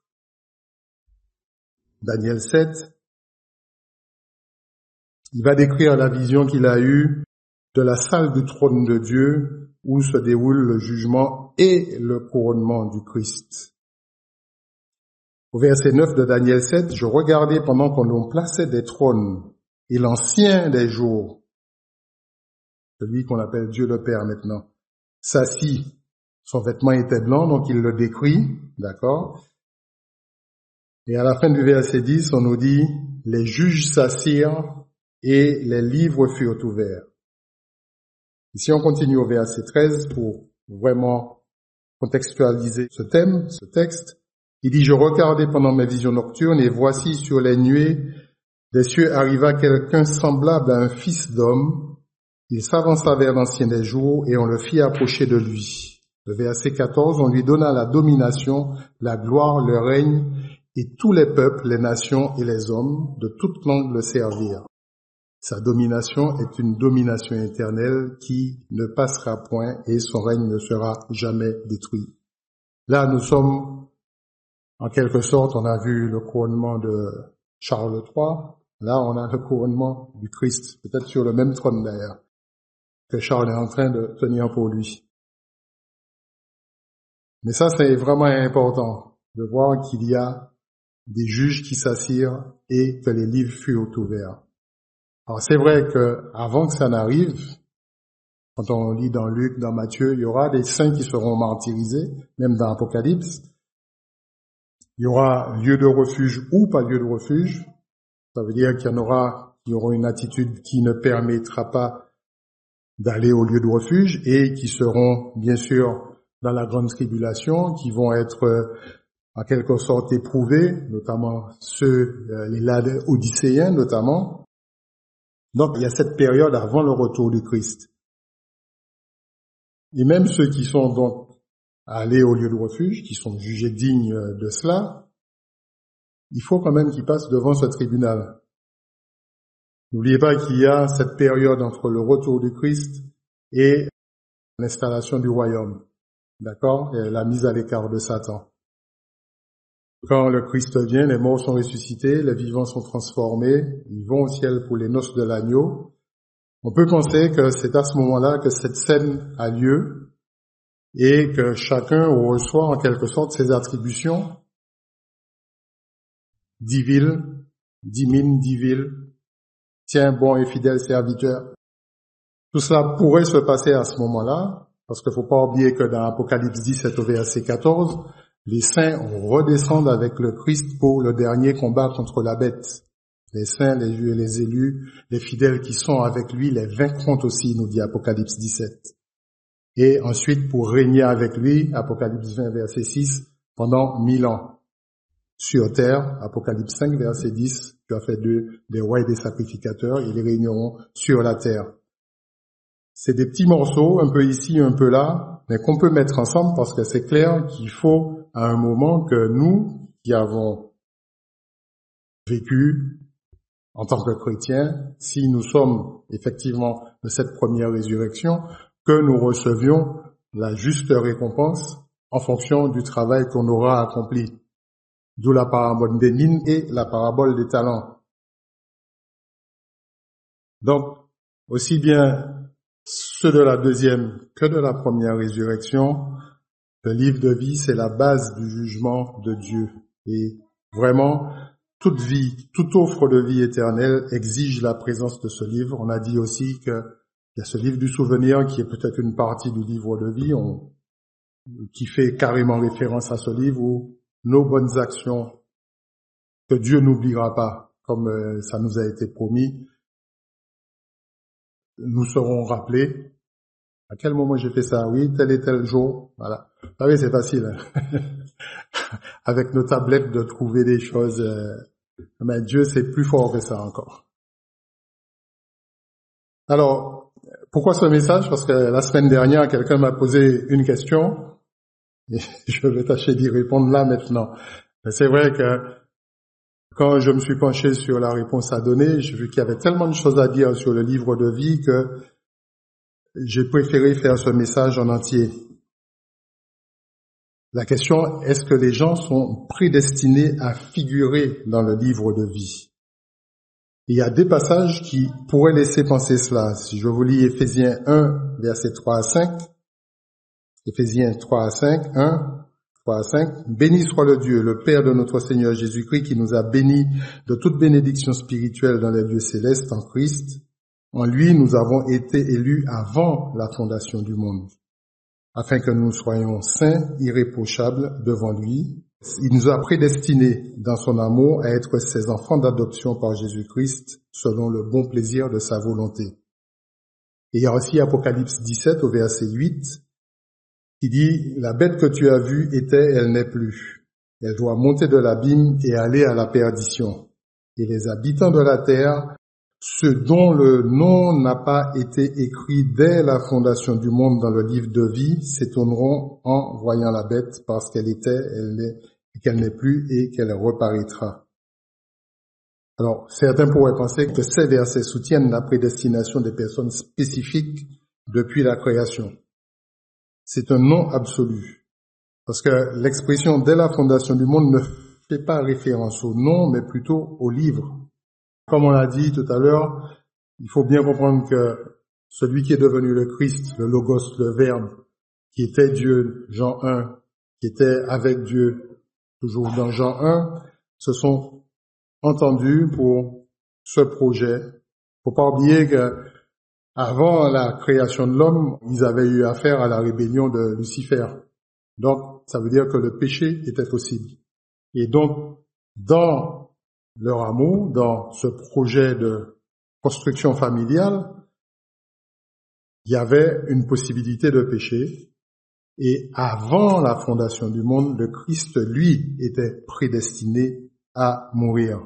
il va décrire la vision qu'il a eue de la salle du trône de Dieu où se déroule le jugement et le couronnement du Christ. Au verset 9 de Daniel 7, « Je regardais pendant qu'on nous plaçait des trônes, et l'ancien des jours, celui qu'on appelle Dieu le Père maintenant, s'assit. Son vêtement était blanc, donc il le décrit, d'accord? Et à la fin du verset 10, on nous dit, « Les juges s'assirent et les livres furent ouverts. » Ici, on continue au verset 13 pour vraiment contextualiser ce thème, ce texte. Il dit, « Je regardais pendant mes visions nocturnes et voici sur les nuées des cieux arriva quelqu'un semblable à un fils d'homme. Il s'avança vers l'ancien des jours et on le fit approcher de lui. » Le verset 14, « On lui donna la domination, la gloire, le règne, et tous les peuples, les nations et les hommes de toute langue le servirent. » Sa domination est une domination éternelle qui ne passera point et son règne ne sera jamais détruit. Là, nous sommes, en quelque sorte, on a vu le couronnement de Charles III. Là, on a le couronnement du Christ, peut-être sur le même trône d'ailleurs, que Charles est en train de tenir pour lui. Mais ça, c'est vraiment important de voir qu'il y a des juges qui s'assirent et que les livres furent ouverts. Alors c'est vrai que avant que ça n'arrive, quand on lit dans Luc, dans Matthieu, il y aura des saints qui seront martyrisés, même dans Apocalypse. Il y aura lieu de refuge ou pas lieu de refuge. Ça veut dire qu'il y aura une attitude qui ne permettra pas d'aller au lieu de refuge et qui seront bien sûr dans la grande tribulation, qui vont être en quelque sorte éprouvés, notamment les Laodicéens notamment. Donc il y a cette période avant le retour du Christ. Et même ceux qui sont donc allés au lieu de refuge, qui sont jugés dignes de cela, il faut quand même qu'ils passent devant ce tribunal. N'oubliez pas qu'il y a cette période entre le retour du Christ et l'installation du royaume, d'accord, et la mise à l'écart de Satan. Quand le Christ vient, les morts sont ressuscités, les vivants sont transformés, ils vont au ciel pour les noces de l'agneau. On peut penser que c'est à ce moment-là que cette scène a lieu et que chacun reçoit en quelque sorte ses attributions. 10 villes, 10 mines, 10 villes, tiens, bon et fidèle serviteur. Tout cela pourrait se passer à ce moment-là, parce qu'il ne faut pas oublier que dans Apocalypse 17 au verset 14, les saints redescendent avec le Christ pour le dernier combat contre la bête. Les saints, les élus, les fidèles qui sont avec lui, les vaincront aussi, nous dit Apocalypse 17. Et ensuite pour régner avec lui, Apocalypse 20 verset 6, pendant 1000 ans. Sur terre, Apocalypse 5 verset 10, tu as fait d'eux des rois et des sacrificateurs, ils régneront sur la terre. C'est des petits morceaux, un peu ici, un peu là, mais qu'on peut mettre ensemble parce que c'est clair qu'il faut à un moment que nous, qui avons vécu en tant que chrétiens, si nous sommes effectivement de cette première résurrection, que nous recevions la juste récompense en fonction du travail qu'on aura accompli. D'où la parabole des mines et la parabole des talents. Donc, aussi bien ceux de la deuxième que de la première résurrection, le livre de vie, c'est la base du jugement de Dieu. Et vraiment, toute vie, toute offre de vie éternelle exige la présence de ce livre. On a dit aussi qu'il y a ce livre du souvenir qui est peut-être une partie du livre de vie, qui fait carrément référence à ce livre où nos bonnes actions que Dieu n'oubliera pas, comme ça nous a été promis, nous serons rappelés. À quel moment j'ai fait ça? Oui, tel et tel jour. Voilà. Vous savez, c'est facile. Avec nos tablettes de trouver des choses. Mais Dieu, c'est plus fort que ça encore. Alors, pourquoi ce message? Parce que la semaine dernière, quelqu'un m'a posé une question. Et je vais tâcher d'y répondre là maintenant. Mais c'est vrai que quand je me suis penché sur la réponse à donner, j'ai vu qu'il y avait tellement de choses à dire sur le livre de vie que j'ai préféré faire ce message en entier. La question, est-ce que les gens sont prédestinés à figurer dans le livre de vie? Il y a des passages qui pourraient laisser penser cela. Si je vous lis Éphésiens 1, versets 3 à 5, Éphésiens 3 à 5, 1, 3 à 5. Béni soit le Dieu, le Père de notre Seigneur Jésus-Christ, qui nous a bénis de toute bénédiction spirituelle dans les lieux célestes en Christ. En lui, nous avons été élus avant la fondation du monde, afin que nous soyons saints, irréprochables devant lui. Il nous a prédestinés dans son amour à être ses enfants d'adoption par Jésus-Christ, selon le bon plaisir de sa volonté. Et il y a aussi Apocalypse 17 au verset 8, qui dit « La bête que tu as vue était, elle n'est plus. Elle doit monter de l'abîme et aller à la perdition. Et les habitants de la terre, ceux dont le nom n'a pas été écrit dès la fondation du monde dans le livre de vie, s'étonneront en voyant la bête parce qu'elle était, qu'elle n'est plus et qu'elle reparaîtra. » Alors, certains pourraient penser que ces versets soutiennent la prédestination des personnes spécifiques depuis la création. C'est un non absolu, parce que l'expression « dès la fondation du monde » ne fait pas référence au nom, mais plutôt au livre. Comme on l'a dit tout à l'heure, il faut bien comprendre que celui qui est devenu le Christ, le Logos, le Verbe, qui était Dieu, Jean 1, qui était avec Dieu, toujours dans Jean 1, se sont entendus pour ce projet. Faut pas oublier que avant la création de l'homme, ils avaient eu affaire à la rébellion de Lucifer. Donc, ça veut dire que le péché était possible. Et donc, dans leur amour, dans ce projet de construction familiale, il y avait une possibilité de péché. Et avant la fondation du monde, le Christ, lui, était prédestiné à mourir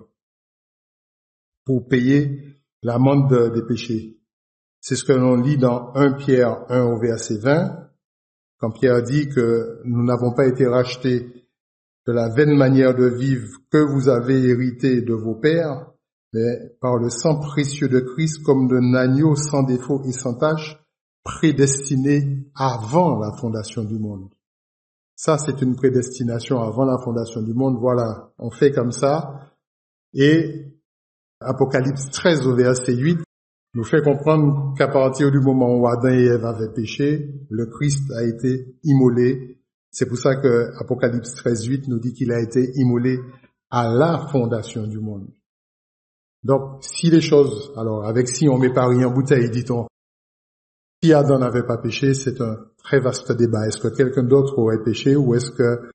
pour payer l'amende des péchés. C'est ce que l'on lit dans 1 Pierre 1 au verset 20, quand Pierre dit que nous n'avons pas été rachetés de la vaine manière de vivre que vous avez hérité de vos pères, mais par le sang précieux de Christ comme d'un agneau sans défaut et sans tache, prédestiné avant la fondation du monde. Ça, c'est une prédestination avant la fondation du monde. Voilà, on fait comme ça. Et Apocalypse 13 au verset 8 nous fait comprendre qu'à partir du moment où Adam et Ève avaient péché, le Christ a été immolé. C'est pour ça que Apocalypse 13:8 nous dit qu'il a été immolé à la fondation du monde. Donc, si les choses, alors avec si on met Paris en bouteille, dit-on, si Adam n'avait pas péché, c'est un très vaste débat. Est-ce que quelqu'un d'autre aurait péché ou est-ce que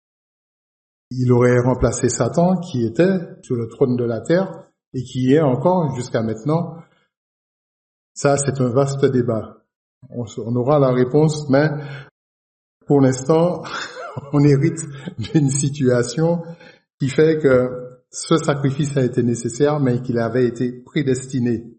il aurait remplacé Satan qui était sur le trône de la terre et qui est encore jusqu'à maintenant? Ça, c'est un vaste débat. On aura la réponse, mais pour l'instant, on hérite d'une situation qui fait que ce sacrifice a été nécessaire, mais qu'il avait été prédestiné.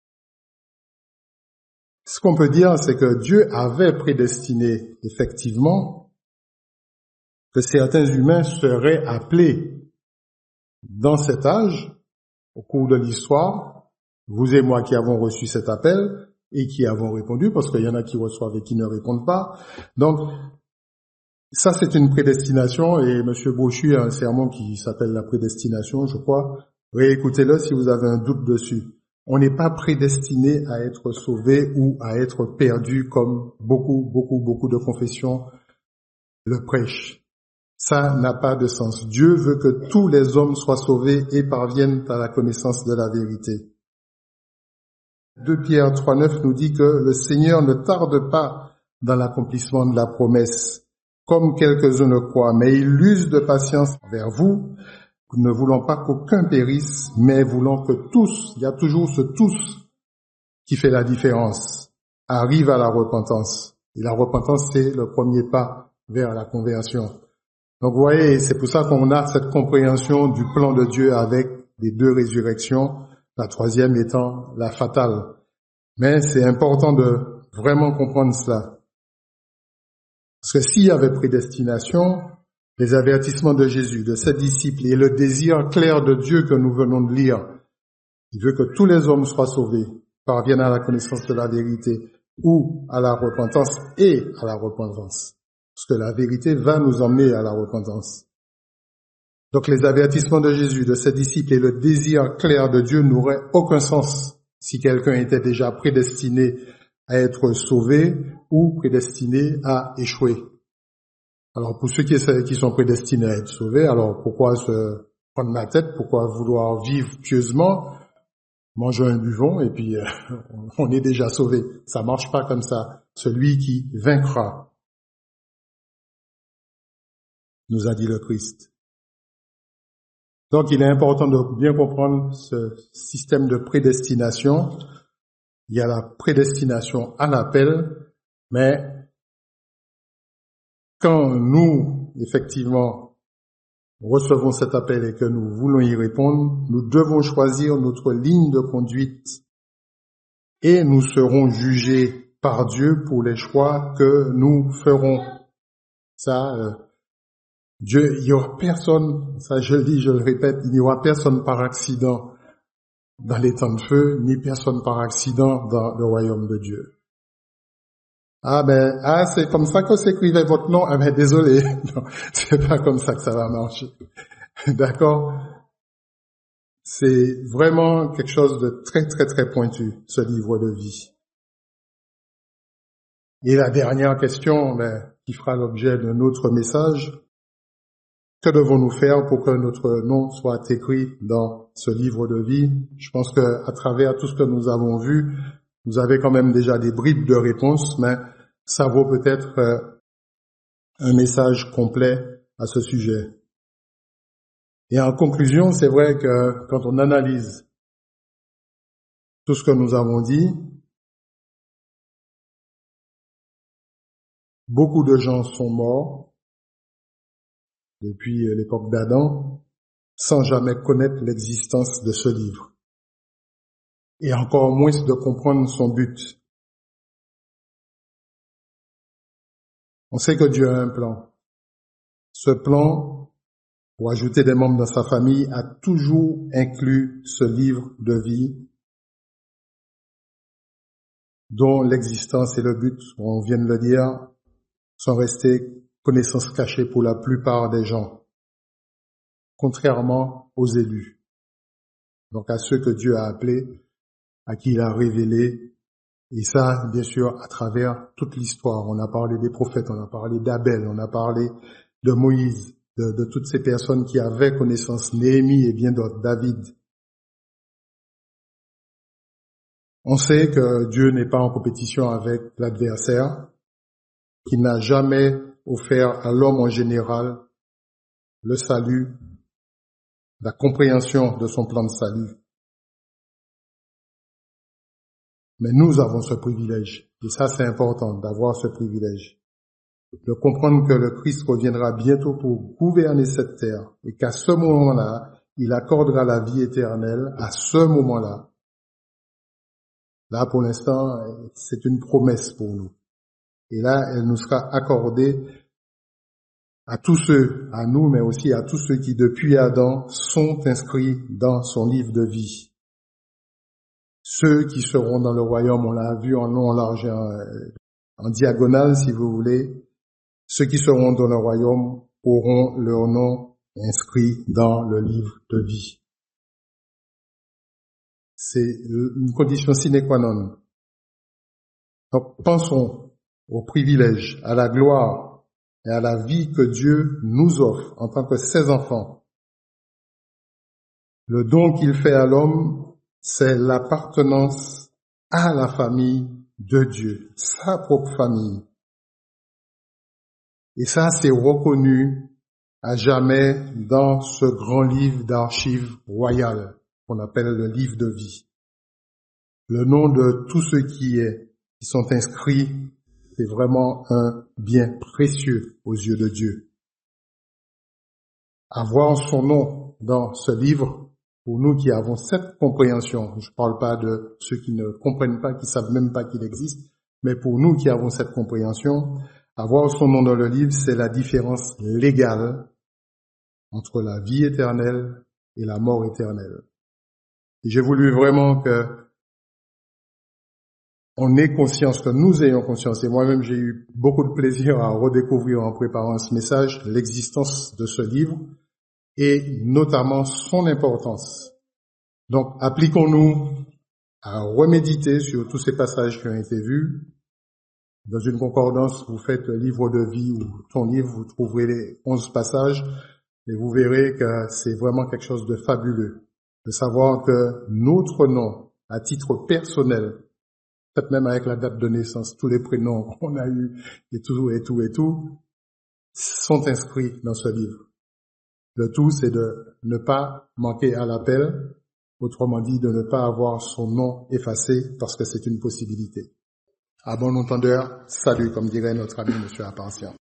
Ce qu'on peut dire, c'est que Dieu avait prédestiné, effectivement, que certains humains seraient appelés dans cet âge, au cours de l'histoire, vous et moi qui avons reçu cet appel et qui avons répondu, parce qu'il y en a qui reçoivent et qui ne répondent pas. Donc, ça c'est une prédestination, et M. Brochu a un sermon qui s'appelle la prédestination, je crois. Réécoutez-le si vous avez un doute dessus. On n'est pas prédestiné à être sauvé ou à être perdu comme beaucoup de confessions le prêchent. Ça n'a pas de sens. Dieu veut que tous les hommes soient sauvés et parviennent à la connaissance de la vérité. 2 Pierre 3:9 nous dit que le Seigneur ne tarde pas dans l'accomplissement de la promesse, comme quelques-uns le croient, mais il use de patience envers vous, ne voulant pas qu'aucun périsse, mais voulant que tous, il y a toujours ce tous qui fait la différence, arrive à la repentance. Et la repentance, c'est le premier pas vers la conversion. Donc vous voyez, c'est pour ça qu'on a cette compréhension du plan de Dieu avec les deux résurrections, la troisième étant la fatale. Mais c'est important de vraiment comprendre cela. Parce que s'il y avait prédestination, les avertissements de Jésus, de ses disciples et le désir clair de Dieu que nous venons de lire, il veut que tous les hommes soient sauvés, parviennent à la connaissance de la vérité ou à la repentance et à la repentance. Parce que la vérité va nous emmener à la repentance. Donc les avertissements de Jésus, de ses disciples et le désir clair de Dieu n'auraient aucun sens si quelqu'un était déjà prédestiné à être sauvé ou prédestiné à échouer. Alors pour ceux qui sont prédestinés à être sauvés, alors pourquoi se prendre la tête, pourquoi vouloir vivre pieusement, mangeons un buvons et puis on est déjà sauvé. Ça marche pas comme ça. Celui qui vaincra, nous a dit le Christ. Donc il est important de bien comprendre ce système de prédestination. Il y a la prédestination à l'appel, mais quand nous, effectivement, recevons cet appel et que nous voulons y répondre, nous devons choisir notre ligne de conduite et nous serons jugés par Dieu pour les choix que nous ferons. Ça, Dieu, il y aura personne, ça je le dis, je le répète, il n'y aura personne par accident dans les temps de feu, ni personne par accident dans le royaume de Dieu. C'est comme ça que s'écrivait votre nom. Désolé. Non, c'est pas comme ça que ça va marcher. D'accord? C'est vraiment quelque chose de très, très, très pointu, ce livre de vie. Et la dernière question, qui fera l'objet d'un autre message, que devons-nous faire pour que notre nom soit écrit dans ce livre de vie? Je pense que à travers tout ce que nous avons vu, vous avez quand même déjà des bribes de réponses, mais ça vaut peut-être un message complet à ce sujet. Et en conclusion, c'est vrai que quand on analyse tout ce que nous avons dit, beaucoup de gens sont morts depuis l'époque d'Adam sans jamais connaître l'existence de ce livre. Et encore moins de comprendre son but. On sait que Dieu a un plan. Ce plan, pour ajouter des membres dans sa famille, a toujours inclus ce livre de vie dont l'existence et le but, on vient de le dire, sont restés connaissances cachées pour la plupart des gens, contrairement aux élus. Donc à ceux que Dieu a appelés, à qui il a révélé. Et ça, bien sûr, à travers toute l'histoire. On a parlé des prophètes, on a parlé d'Abel, on a parlé de Moïse, de toutes ces personnes qui avaient connaissance, Néhémie et bien d'autres, David. On sait que Dieu n'est pas en compétition avec l'adversaire, qu'il n'a jamais offert à l'homme en général le salut, la compréhension de son plan de salut. Mais nous avons ce privilège, et ça c'est important d'avoir ce privilège, de comprendre que le Christ reviendra bientôt pour gouverner cette terre, et qu'à ce moment-là, il accordera la vie éternelle à ce moment-là. Là, pour l'instant, c'est une promesse pour nous. Et là, elle nous sera accordée à tous ceux, à nous, mais aussi à tous ceux qui, depuis Adam, sont inscrits dans son livre de vie. Ceux qui seront dans le royaume, on l'a vu en long, en large et en diagonale, si vous voulez. Ceux qui seront dans le royaume auront leur nom inscrit dans le livre de vie. C'est une condition sine qua non. Donc, pensons au privilège, à la gloire et à la vie que Dieu nous offre en tant que ses enfants. Le don qu'il fait à l'homme, c'est l'appartenance à la famille de Dieu, sa propre famille. Et ça, c'est reconnu à jamais dans ce grand livre d'archives royales qu'on appelle le livre de vie. Le nom de tous ceux qui sont inscrits, c'est vraiment un bien précieux aux yeux de Dieu. Avoir son nom dans ce livre, pour nous qui avons cette compréhension, je ne parle pas de ceux qui ne comprennent pas, qui savent même pas qu'il existe, mais pour nous qui avons cette compréhension, avoir son nom dans le livre, c'est la différence légale entre la vie éternelle et la mort éternelle. Et j'ai voulu vraiment que on ait conscience, que nous ayons conscience, et moi-même j'ai eu beaucoup de plaisir à redécouvrir en préparant ce message l'existence de ce livre, et notamment son importance. Donc, appliquons-nous à reméditer sur tous ces passages qui ont été vus, Dans une concordance, vous faites le livre de vie ou ton livre, vous trouverez les 11 passages et vous verrez que c'est vraiment quelque chose de fabuleux de savoir que notre nom, à titre personnel, peut-être même avec la date de naissance, tous les prénoms qu'on a eus et tout, sont inscrits dans ce livre. Le tout, c'est de ne pas manquer à l'appel, autrement dit, de ne pas avoir son nom effacé parce que c'est une possibilité. À bon entendeur, salut, comme dirait notre ami Monsieur Appartient.